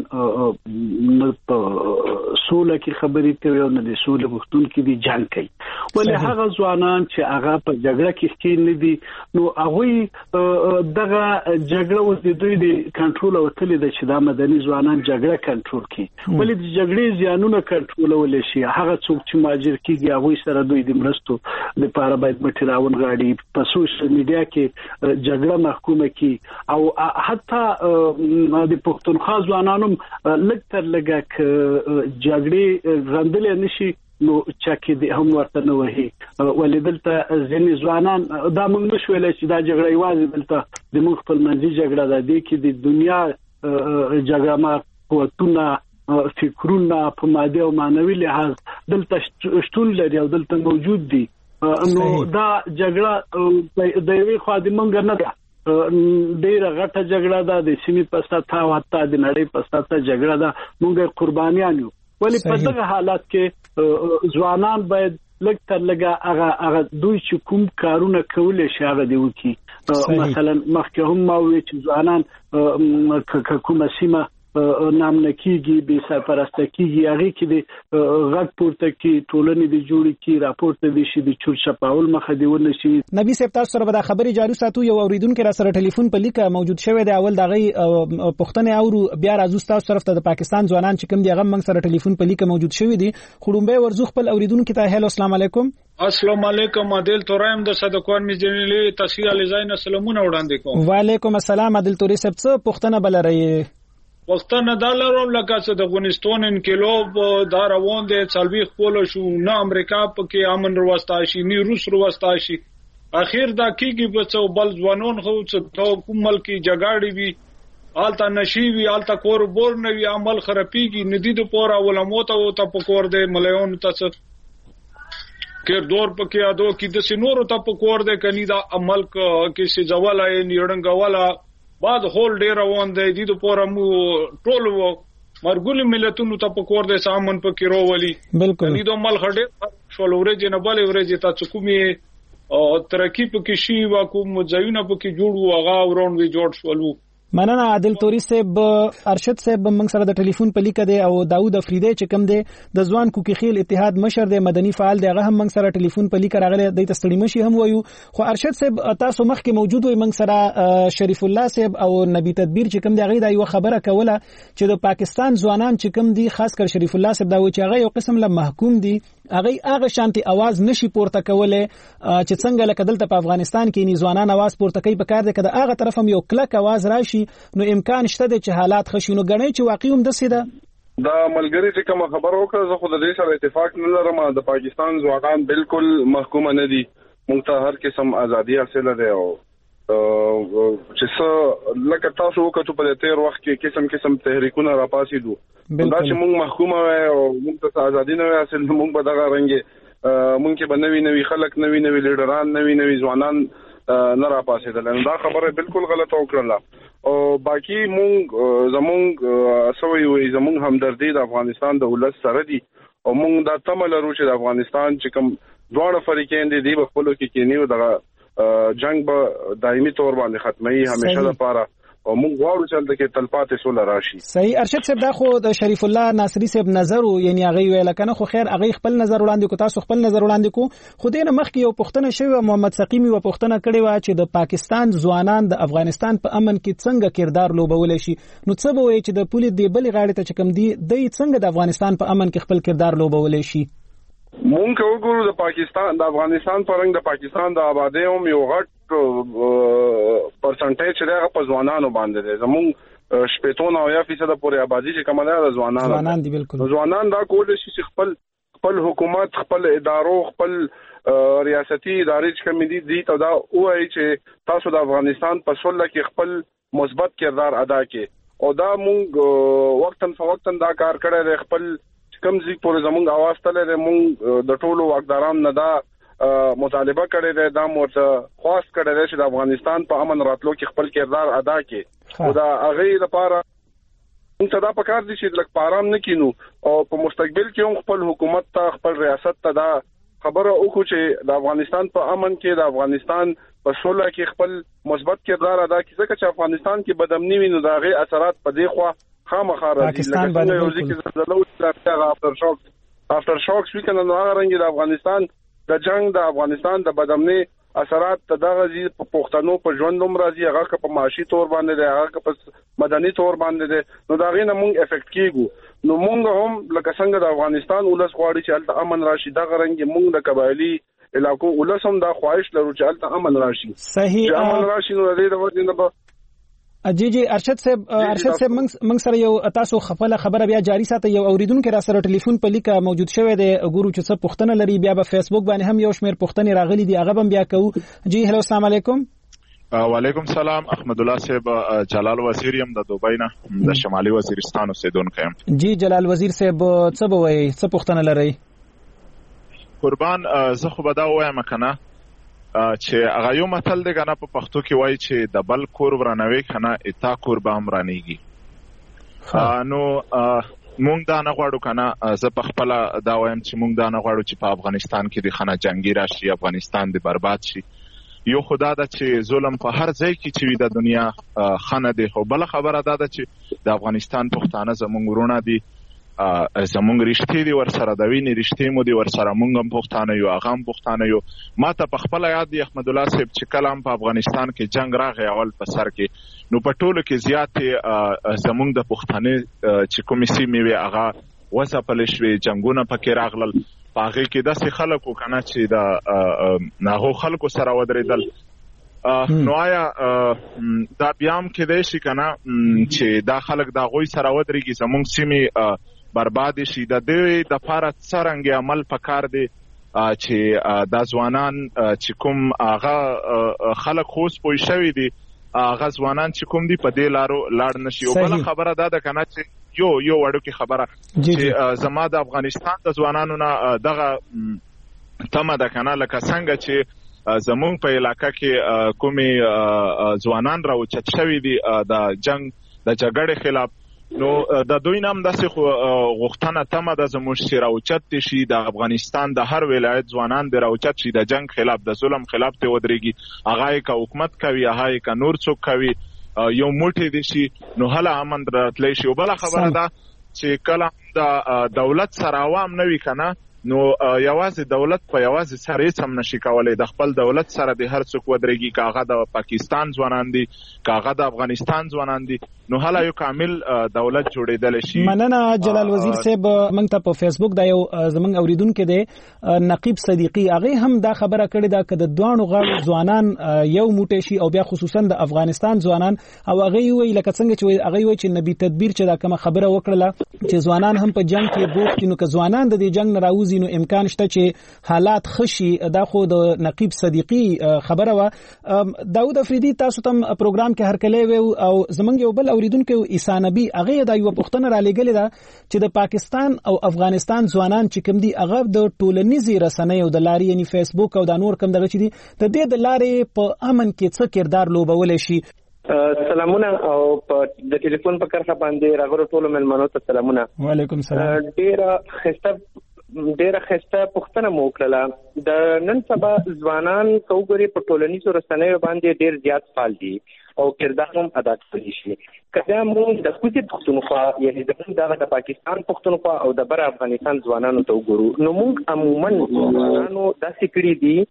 سوله کې خبرې کوي او نه د سوله غوښتونکي دي جنگ کوي. ولې هغه ځوانان چې هغه په جګړه کې ښکیل نه دي نو هغه دغه جګړه اوس د دوی د کنټرول او تل د چې د مدني ځوانان جګړه کنټرول کړي. ولې د جګړې زیانونه کنټرول شي هغه څوک چې ماجر کیږي هغه سره دوی د مرستو لپاره باید مټراون غاړي په سوشل میډیا کې جګړه محکومه کی او حتی د پښتونخوا ځوانانو لږ تر لږه جګړې غندل نشي نو چاکي د هم ورته نه وهي. ولې دلته ځینې ځوانان دا موږ نشو ویلای چې دا جګړه یوازې دلته د موږ خپل منځي جګړه ده د کې د دنیا جګړه ما قوتونه فکرونه په مادي او معنوي لحاظ دلته شتون لري او دلته موجود دي. نو دا جګړه د یوې خوا د منګ نه ده ډیره غټه جګړه ده د سیمې په سطح او حتی د نړۍ په سطح جګړه ده موږ قربانیان یو. ولی په دغه حالات کې ځوانان باید لږ تر لږه هغه هغه دوی چې کوم کارونه کولای شي هغه دی وکړي. مثلا مخکې هم ما وی چې ځوانان کومه سیمه نامنکیږي به سرپرسته کیږي هغه کې د غږ پورته کې ټولنې د جوړې کې راپورته دي شي د چور چپاول مخه دی ونه شي. نبی صاحب تاسو سره به خبري جاري ساتو یو اوریدونکو را سره ټلیفون په لیکه موجود شوی دی اول دغه پښتنه اورو بیا راځو تاسو طرف ته د پاکستان ځوانان چې کوم دی هغه موږ سره ټلیفون په لیکه موجود شوی دی. خړومبه ورزو خپل اوریدونکو ته هلو السلام علیکم. السلام علیکم عادل تورایم د صدقوان مجنلی تصحیح علیزاین سلامونه وړاندې کوم. وعلیکم السلام عادل توري صاحب څه پښتنه بل رہی وختونه د لروم لکه چې د افغانستان انقلاب دا روان دي څلوي خپل شو نه امریکا پکې امن وروستا شي نه روس وروستا شي اخر دا کیږي په څو بل ځوانون خو څه کوم ملکی جګړې وي آلته نشي وي آلته کور بور نه وي عمل خرابيږي ندی د پورا ولموت او ته پکور دي مليون تاسو کې دور پکې ادو کې د سينورو ته پکور دي کني دا عمل کې سي ځواله نیړنګواله بعد هول ډیر روان دی د پوره مو ټول مرګول ملتونو ته پکور د سامان پکې روولي. بالکل ني دوه مل خډه شول ورځې نه بل ورځې ته کومي او ترقی پکې شي وا کوم ځایونه پکې جوړو هغه ورون وی جوړ شولو. مننه عادل توري صاحب. ارشد صاحب موږ سره د ټلیفون په لیکه دی او داوود افریدی چې کوم دی د ځوان کوکی خیل اتحاد مشر دی مدني فعال دی هغه هم موږ سره ټلیفون په لیکه راغلی د تستړی مشي هم وایو. خو ارشد صاحب تاسو مخکې موجود وي موږ سره شریف الله صاحب او نبی تدبیر چې کوم دی هغه دا یو خبره کوله چې د پاکستان ځوانان چې کوم دی خاص کر شریف الله صاحب دا و چې هغه یو قسم له محکوم دی هغه هغه شانتي आवाज نشي پورته کوله چې څنګه لکه دلته په افغانستان کې ني ځوانان आवाज پورته کوي په کار دی کده هغه طرف هم یو کلک आवाज راشي نو امکان نشته چې حالات خشینو غنی چې واقعي هم دسه ده. دا ملګری چې کوم خبر وکړه زه خو د دې سره اتفاق نه لرم د پاکستان ځوانان بالکل محکومه نه دي موږ ته هر قسم ازادي حاصله ده او چې څه لکه تاسو وکړو په تیر وخت کې قسم قسم تحریکونه را پاسې دو دا چې موږ محکومه او موږ ته ازادي نه حاصل موږ به دغه رنګ موږ کې بنوي نوي خلک نوي نوي لیډران نوي نوي ځوانان نه را پاسېدل دا خبره بالکل غلطه وکړه. او باقی مونږ زمونږ سوي وي زمونږ همدردي د افغانستان د ولس سره دي او مونږ دا تمل لرو چې د افغانستان چې کوم دواړه فریقین دي د خپلو کې کېنیو د جنگ به دایمي تور باندې ختمي همیشه لپاره او موږ غواړو چې دلته کې تلپاتې سوله راشي. صحیح. ارشد صاحب دا خو د شریف الله ناصری صاحب نظر یعنی هغه ویل کنه خو خیر هغه خپل نظر وړاندې کو تاسو خپل نظر وړاندې کو خو دینه مخکې یو پښتنه شوی محمد سقیمی و پښتنه کړي و چې د پاکستان ځوانان د افغانستان په امن کې څنګه کردار لوبول شي نو څه به وایي چې د پولیس دی بل غاړه ته چکم دی د څنګه د افغانستان په امن کې خپل کردار لوبول شي. مونږ وګورو د پاکستان د افغانستان پرنګ د پاکستان د آبادی هم یو غټ پرسنټیج لري په ځوانانو باندې ده زموږ شپږ او یا فیصد پورې آبادی چې کومه ده ځوانان ځوانان دي بالکل ځوانان دا کول شي خپل خپل حکومت خپل ادارو خپل ریاستي ادارې کوم دي دي ته دا وایي چې تاسو د افغانستان په سوله کې خپل مثبت کردار ادا کړئ او دا مونږ وختن فوقتن دا کار کړی دی خپل کوم ځای پورې زمونږ اواز تللی دی مونږ د ټولو واکداران نه دا مطالبه کړی دی دا مورته خواست کړی دی چې د افغانستان په امن راتلو کې خپل کردار ادا کړي او دا هغې لپاره موږ ته دا پکار دي چې لږ په ارام نه کینو او په مستقبل کې هم خپل حکومت ته خپل ریاست ته دا خبره وکړو چې د افغانستان په امن کې د افغانستان په سوله کې خپل مثبت کردار ادا کړي ځکه چې افغانستان کې بدامني وي نو د هغې اثرات په دې خوا خامخا راځي لکه څنګه یو ځای کې زلزله وشوه هغه افټر شاکس افټر شاکس وي که نه نو هغه رنګې د افغانستان د جنگ د افغانستان د بدامني اثرات ته دغه زی په پښتنو په ژوند هم راځي هغه که په معاشي تور باندې دی هغه که په مدني تور باندې دی نو د هغې نه مونږ افیکټ کیږو نو مونږ هم لکه څنګه د افغانستان ولس غواړي چې هلته امن راشي دغه رنګې مونږ د قبایلي علاقو ولس هم دا خواهش لرو چې هلته امن راشي صحیح چې امن راشي نو د دې د وجې نه به جی جی ارشد صاحب ارشد صاحب موږ سره یو تاسو خپل خبره بیا جاری ساتي یو اوریدونکو را سره ټلیفون په لیکه موجود شوی دی ګورو چې څه پوښتنه لري بیا په فیسبوک باندې هم یو شمېر پوښتنې راغلي دي هغه هم بیا کوو جی هلو السلام علیکم وعلیکم سلام احمد الله صاحب جلال وزیر یم د دوبۍ نه د شمالي وزیرستان اوسیدونکی یم جی جلال وزیر صاحب څه به وایي څه پوښتنه لرئ قربان زه خو به دا ووایم کنه چې هغه یو متل دی کنه په پښتو کې وایي چې د بل کور ورانوي کنه اتا کور به هم رانیږي نو مونږ دا نه غواړو کنه زه په خپله دا وایم چې مونږ دا نه غواړو چې په افغانستان کې د خانه جنګي راشي افغانستان د برباد شي یو خدا ده چې ظلم په هر ځای کې چې وي د دنیا خانه دی خو بله خبره دا ده چې د افغانستان پښتانه زمونږ ورونه دي زمونږ رښتې دي ورسره د وینې رښتې مو دي ورسره مونږ هم پښتانه یو هغه هم پښتانه یو ما ته په خپله یاد دی احمد الله صاحب چې کله هم په افغانستان کې جنګ راغی اول په سر کې نو په ټولو کې زیاتې زمونږ د پښتنې چې کومې سیمې وې هغه وځپلې شوې جنګونه پکې راغلل په هغې کې داسې خلک وو که نه چې د هغو خلکو سره ودرېدل نو آیا دا بیا هم کیدای شي که نه چې دا خلک د هغوی سره ودرېږي زمونږ سیمې برباد شي د دې دپاره څه رنګې عمل پکار دی چې دا ځوانان چې کوم هغه خلک خو اوس پوه شوي دي هغه ځوانان چې کوم دي په دې لارو لاړ نه شي او بله خبره دا ده که نه چې یو یو وړوکې خبره چې زما د افغانستان د ځوانانو نه دغه تمه ده که نه لکه څنګه چې زمونږ په علاقه کې کومې ځوانان راوچت شوي دي د جنګ د جګړې خلاف نو د دوی نام داسې غوښتنه تمه ده زموږ چې راوچت دي شي د افغانستان د هر ولایت ځوانان د راوچت شي د جنګ خلاف د ظلم خلاف ته ودرېږي هغه یې که حکومت کوي هغه یې که نور څوک کوي یو موټی دي شي نو هله امن راتلی شي او بله خبره ده چې کله د دولت سره عوام نه وي که نه نو یوازې دولت په یوازې سر هیڅ هم نشي کولی د خپل دولت سره د هر څوک ودرېږي که هغه د پاکستان ځوانان دي که هغه د افغانستان ځوانان دي نو هله یو کامل دولت جوړېدلی شي مننه جلال وزیر صاحب موږ ته په فیسبوک دا یو زموږ اوریدونکی دی نقیب صدیقي هغې هم دا خبره کړې ده که د دواړو غاړو ځوانان یو موټی شي او بیا خصوصا د افغانستان ځوانان او هغې ووایي لکه څنګه چې هغې وایي چې نبي تدبیر چې دا کومه خبره وکړله چې ځوانان هم په جنګ کې بوخت دي نو که ځوانان د دې جنګ نه راوځي نو امکان شته چې حالات ښه شي دا خو د نقیب صدیقي خبره وه داود افریدي تاسو ته پروګرام کې هرکلی وی او زموږ یو بل اوریدونکی عیسی نبي هغې دا یوه پوښتنه رالیږلې ده چې د پاکستان او افغانستان ځوانان چې کوم دي هغه د ټولنیزې رسنیو د لارې یعنې فیسبوک او دا نور کوم دغه چې دي د دې د لارې په امن کې څه کردار لوبولی شي سلامونه او په د ټلیفون په کرښه باندې راغلو ټولو مېلمنو ته سلامونه وعلیکم سلام ډېره ښایسته ډېره ښایسته پوښتنه مو وکړله د نن سبا ځوانان که وګورې په ټولنیزو رسنیو باندې ډېر زیات فعال دي او کردار هم ادا کولی شي که بیا موږ د کوڅې پښتونخوا یعنې زموږ دغه د پاکستان پښتونخوا او د بر افغانستان ځوانانو ته وګورو نو موږ عموما ځوانانو داسې کړي دي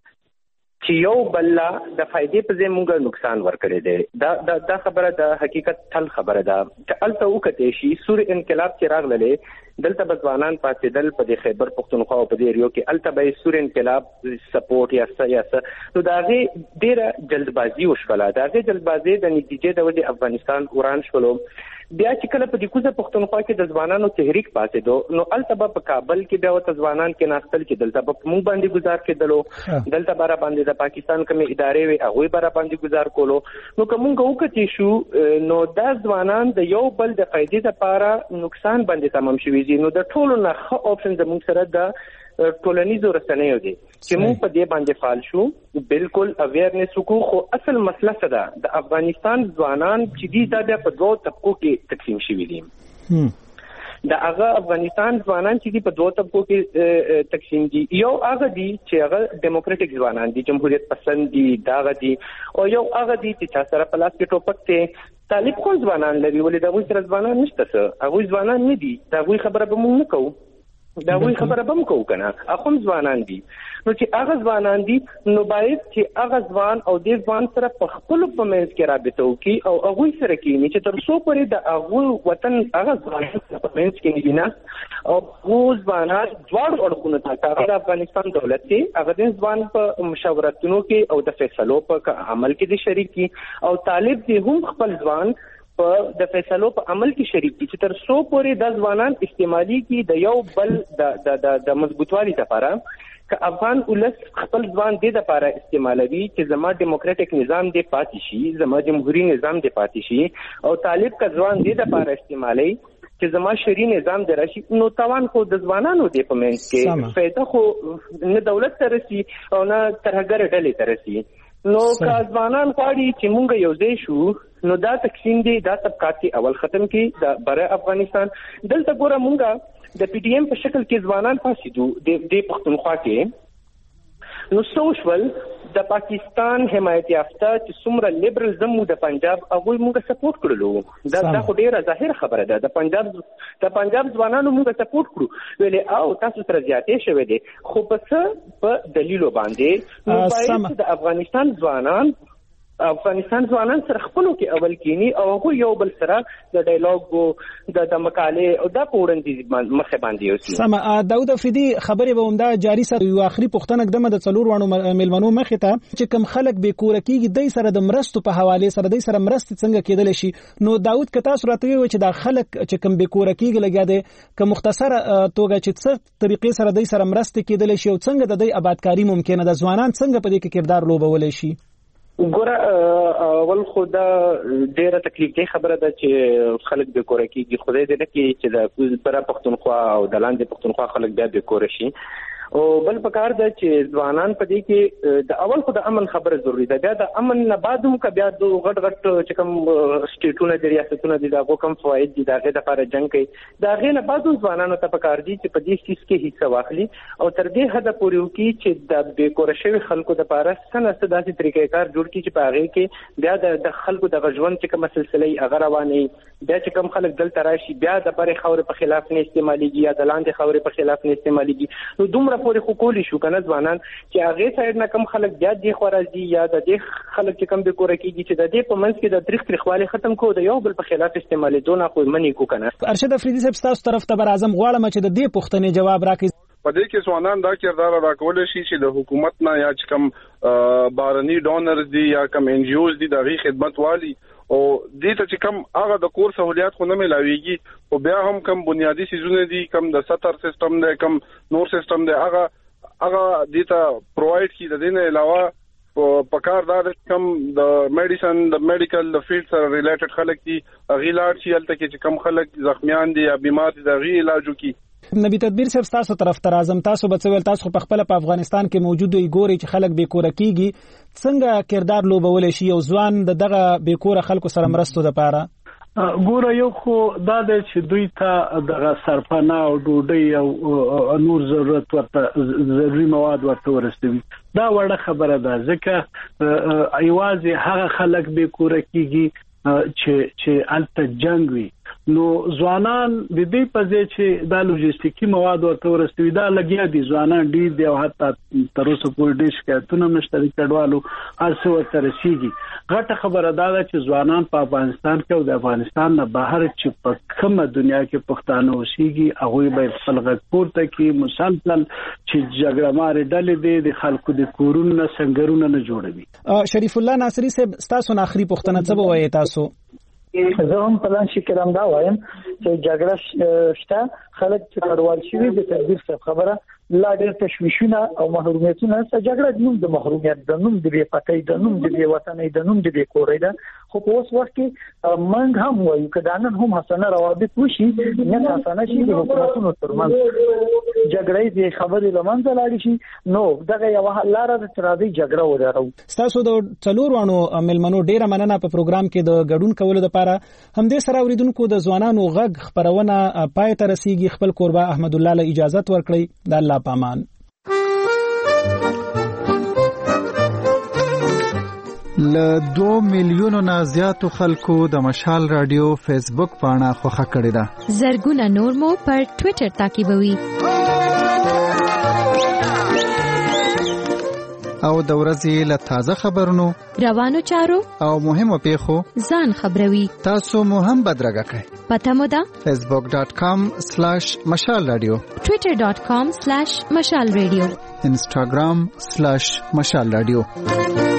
چې یو بل د فائدې په ځای موږ نقصان ورکړی دی دا دا دا خبره د حقیقت تل خبره ده چې هلته وکتلی شي سور انقلاب چې راغللی دلته به ځوانان پاڅېدل په دې خیبر پښتونخوا او په دې ایریو کې هلته به یې سور انقلاب سپورټ یا څه یا څه نو د هغې ډېره جلدبازي وشوله د هغې جلدبازۍ د نتیجې د وجې افغانستان وران شولو بیا چې کله په دې کوزه پښتونخوا کې د ځوانانو تحریک پاتې دو نو التبه په کابل کې بیا وت ځوانان کې ناستل چې دلته په مونږ باندې گزار کېدلو دلته بار باندې د پاکستان کومې ادارې وي هغه بار باندې گزار کولو نو کوم وکړي شو نو دا ځوانان د یو بل د فائدې لپاره نقصان باندې تمام شوي دي نو د ټولو نه ښه اپشن زموږ سره د ټولنیزو رسنیو دي چې موږ په دې باندې فعال شو بالکل اویرنس وکړو خو اصل مسله څه ده د افغانستان ځوانان چې دي دا په دوه طبقو کې تقسیم شوي دي د هغه افغانستان ځوانان چې دي په دوه طبقو کې تقسیم دي یو هغه دي چې هغه ډیموکراټک ځوانان دي جمهوریت پسند دي دا دي او یو هغه دي چې تاسو سره په لاس کې ټوپک ته طالب خو ځوانان لري ولې دا وایي تر ځوانان نشته څه هغه ځوانان نه دي دا وایي خبره به مونږ نه کوو دا وایي خبره به مونږ کوو کنه هغه ځوانان دي نو چې هغه ځوانان دي نو باید چې هغه ځوان او د ځوان سره په خپل په منځ کې رابطه وکړي او هغه سره کې چې تر څو پورې د هغه وطن هغه ځوان په منځ کې نه او هغه ځوانان ډوړ اورخونه تا هغه افغانستان دولت دی هغه د ځوان په مشاورتونو کې او د فیصلو په عمل کې دي شریکي او طالب دي هم خپل ځوان په د فیصلو په عمل کې شریک دي چې تر څو پورې د ځوانان استعمالي کې د یو بل د د د مضبوطوالي لپاره ک افغان ولس خپل ځوان د لپاره استعمالوي چې زما ډیموکراټک نظام دی پاتې شي زما جمهوریت نظام دی پاتې شي او طالب کا ځوان د لپاره استعمالي چې زما شری نظام درشي نو توان خو د ځوانانو دی په منځ کې فائدہ خو نه دولت ترسي او نه ترهګر ډلې ترسي نو که ځوانان غواړي چې مونږ یو ځای شو نو دا تقسیم دی دا طبقات کې اول ختم کې د بره افغانستان دلته ګوره مونږه د پی ډی ایم په شکل کې ځوانان پاسیدو د پښتونخوا کې نو سوشل د پاکستان حمایت یافته چې څومره لیبرل زمو د پنجاب هغه موږ سپورټ کړلو دا دا خو ډیره ظاهر خبره ده د پنجاب د پنجاب ځوانانو موږ سپورټ کړو ویلې او تاسو سره زیاتې شوه دي خو په په دلیلو باندې نو باید د افغانستان ځوانان افغانستان ځوانان سره خپلو کې اول کینی او هغه یو بل سره د ډایلاګ د د مقاله او د پوړندې مخه باندې اوسي سم داود افریدي خبره به عمده جاری سره یو اخري پښتنه قدمه د څلور وانو ملمنو مخه ته چې کم خلک به کور کېږي د سره د مرستو په حواله سره د سره مرست څنګه کېدل شي نو داود کتا صورت وي چې د خلک چې کم به کور کېږي لګیا دي که مختصر توګه چې څه طریقې سره د سره مرست کېدل شي او څنګه د آبادکاری ممکنه ده ځوانان څنګه په دې کې کردار لوبول شي ګوره اول خو دا ډیره تکلیف دی خبره ده چې خلک به کور کېږي خدای دې نه کړي چې د بره پښتونخوا او د لاندې پښتونخوا خلک بیا به کور شي او بل پکار ده چې ځوانان په دې کې د اول خو د امن خبره ضروری ده بیا د امن نه بعد هم که بیا د غټ غټ چې کوم سټیټونه د ریاستونو دي دا کوم فواید دي دا غي د لپاره جنگ کوي دا غي نه بعد ځوانانو ته پکار دي چې په دې سیس کې حصہ واخلي او تر دې حد پورې وکړي چې د بیکور شوی خلکو د لپاره څنګه ستاسو طریقې کار جوړ کړي چې په هغه کې بیا د خلکو د غژوند چې کوم سلسله هغه رواني بیا چې کوم خلک دلته راشي بیا د بری خاورې په خلاف نه استعماليږي یا د لاندې خاورې په خلاف نه استعماليږي نو دومره پورې خو کولی شو کنه ځوانان چې هغه سایډ نه کم خلک بیا د خورازي یا د دې خلک چې کم به کور کېږي چې د دې په منځ کې د تاریخ تاریخوالي ختم کو د یو بل په خلاف استعمالي دونه خو منی کو کنه ارشد افریدي صاحب تاسو طرف ته بر اعظم غواړم چې د دې پوښتنې جواب راکړي په دې کې ځوانان دا کردار ادا کول شي چې د حکومت نه یا چې کم بارني ډونرز دي یا کم ان جی اوز دي د غي خدمت والی او دې ته چې کم هغه د کور سہولیات خو نه ملاويږي او بیا هم کم بنیادی سيزونه دي کم د ستر سیستم دی کم نور سیستم دی هغه هغه دې ته پرووایډ کی د دې نه علاوه پکار دا کم د میډیسن د میډیکل د فیلډ سره ریلیټډ خلک دي غیلار شي الته کې چې کم خلک زخمیان دي یا بیمار دي د غي علاج وکي نبی تدبیر صاحب تاسو طرف ته راځم تاسو به څه تاسو په خپل په افغانستان کې موجود وي ګوري چې خلک به کور کېږي څنګه کردار لوبول شي او ځوان د دغه به کور خلکو سره مرستو د پاره ګوره یو خو دا د چې دوی ته د سرپناه او ډوډۍ او نور ضرورت ورته ضروري مواد ورته ورسوي دا وړه خبره ده ځکه ایوازي هغه خلک به کور کېږي چې چې الته جنگ وي نو ځوانان د دې په ځای چې د لوجستیکي مواد ورته ورسوي دا لګیا دي ځوانان ډیر دی او حتی تر اوسه پورې ډیر شکایتونه مشترک کډوالو ارسو ورته رسیږي غټه خبره دا ده چې ځوانان په افغانستان کې او د افغانستان نه بهر چې په کومه دنیا کې پښتانه اوسېږي هغه به خپل غږ پورته کې مسلسل چې جګړه مار ډلې دي د خلکو د کورونو څنګهونه نه جوړوي شریف الله ناصری صاحب تاسو نه اخري پښتنه څه وایي تاسو زه هم پلان شکر هم دا وایم چې جګړه شته خلک چې کډوال شي د تدبیر څخه خبره لا ډېر تشویشونه او محرومیتونه څه جګړه نوم د محرومیت د نوم د بې پټۍ د نوم د بې وطنۍ د نوم د بې کورۍ ده خو په اوس وخت کې منګ هم وایو که دا نن هم حسنه روابط وشي نه حسنه شي د حکومتونو ترمنځ جګړې د خبرې لمنځه لاړ شي نو دغه یو لار د ترادی جګړه ودرو تاسو د څلوروانو ملمنو ډیره مننه په پروګرام کې د ګډون کولو لپاره همدې سره اوریدونکو د ځوانانو غږ خبرونه پای ته رسیدي خپل قربا احمد الله له اجازه ورکړي د الله پامان ل دو میلیونو نه زیاتو خلکو د مشال رادیو فیسبوک پاڼه خوښه کړې ده. زرګونه نور مو پر ټوئیټر تعقیبوي. او د ورځې له تازه خبرونو روانو چارو او مهمو پیښو ځان خبروي. تاسو مو هم بدرګه کړئ. پته مو ده facebook dot com slash mashal radio twitter dot com slash mashal radio instagram slash mashal radio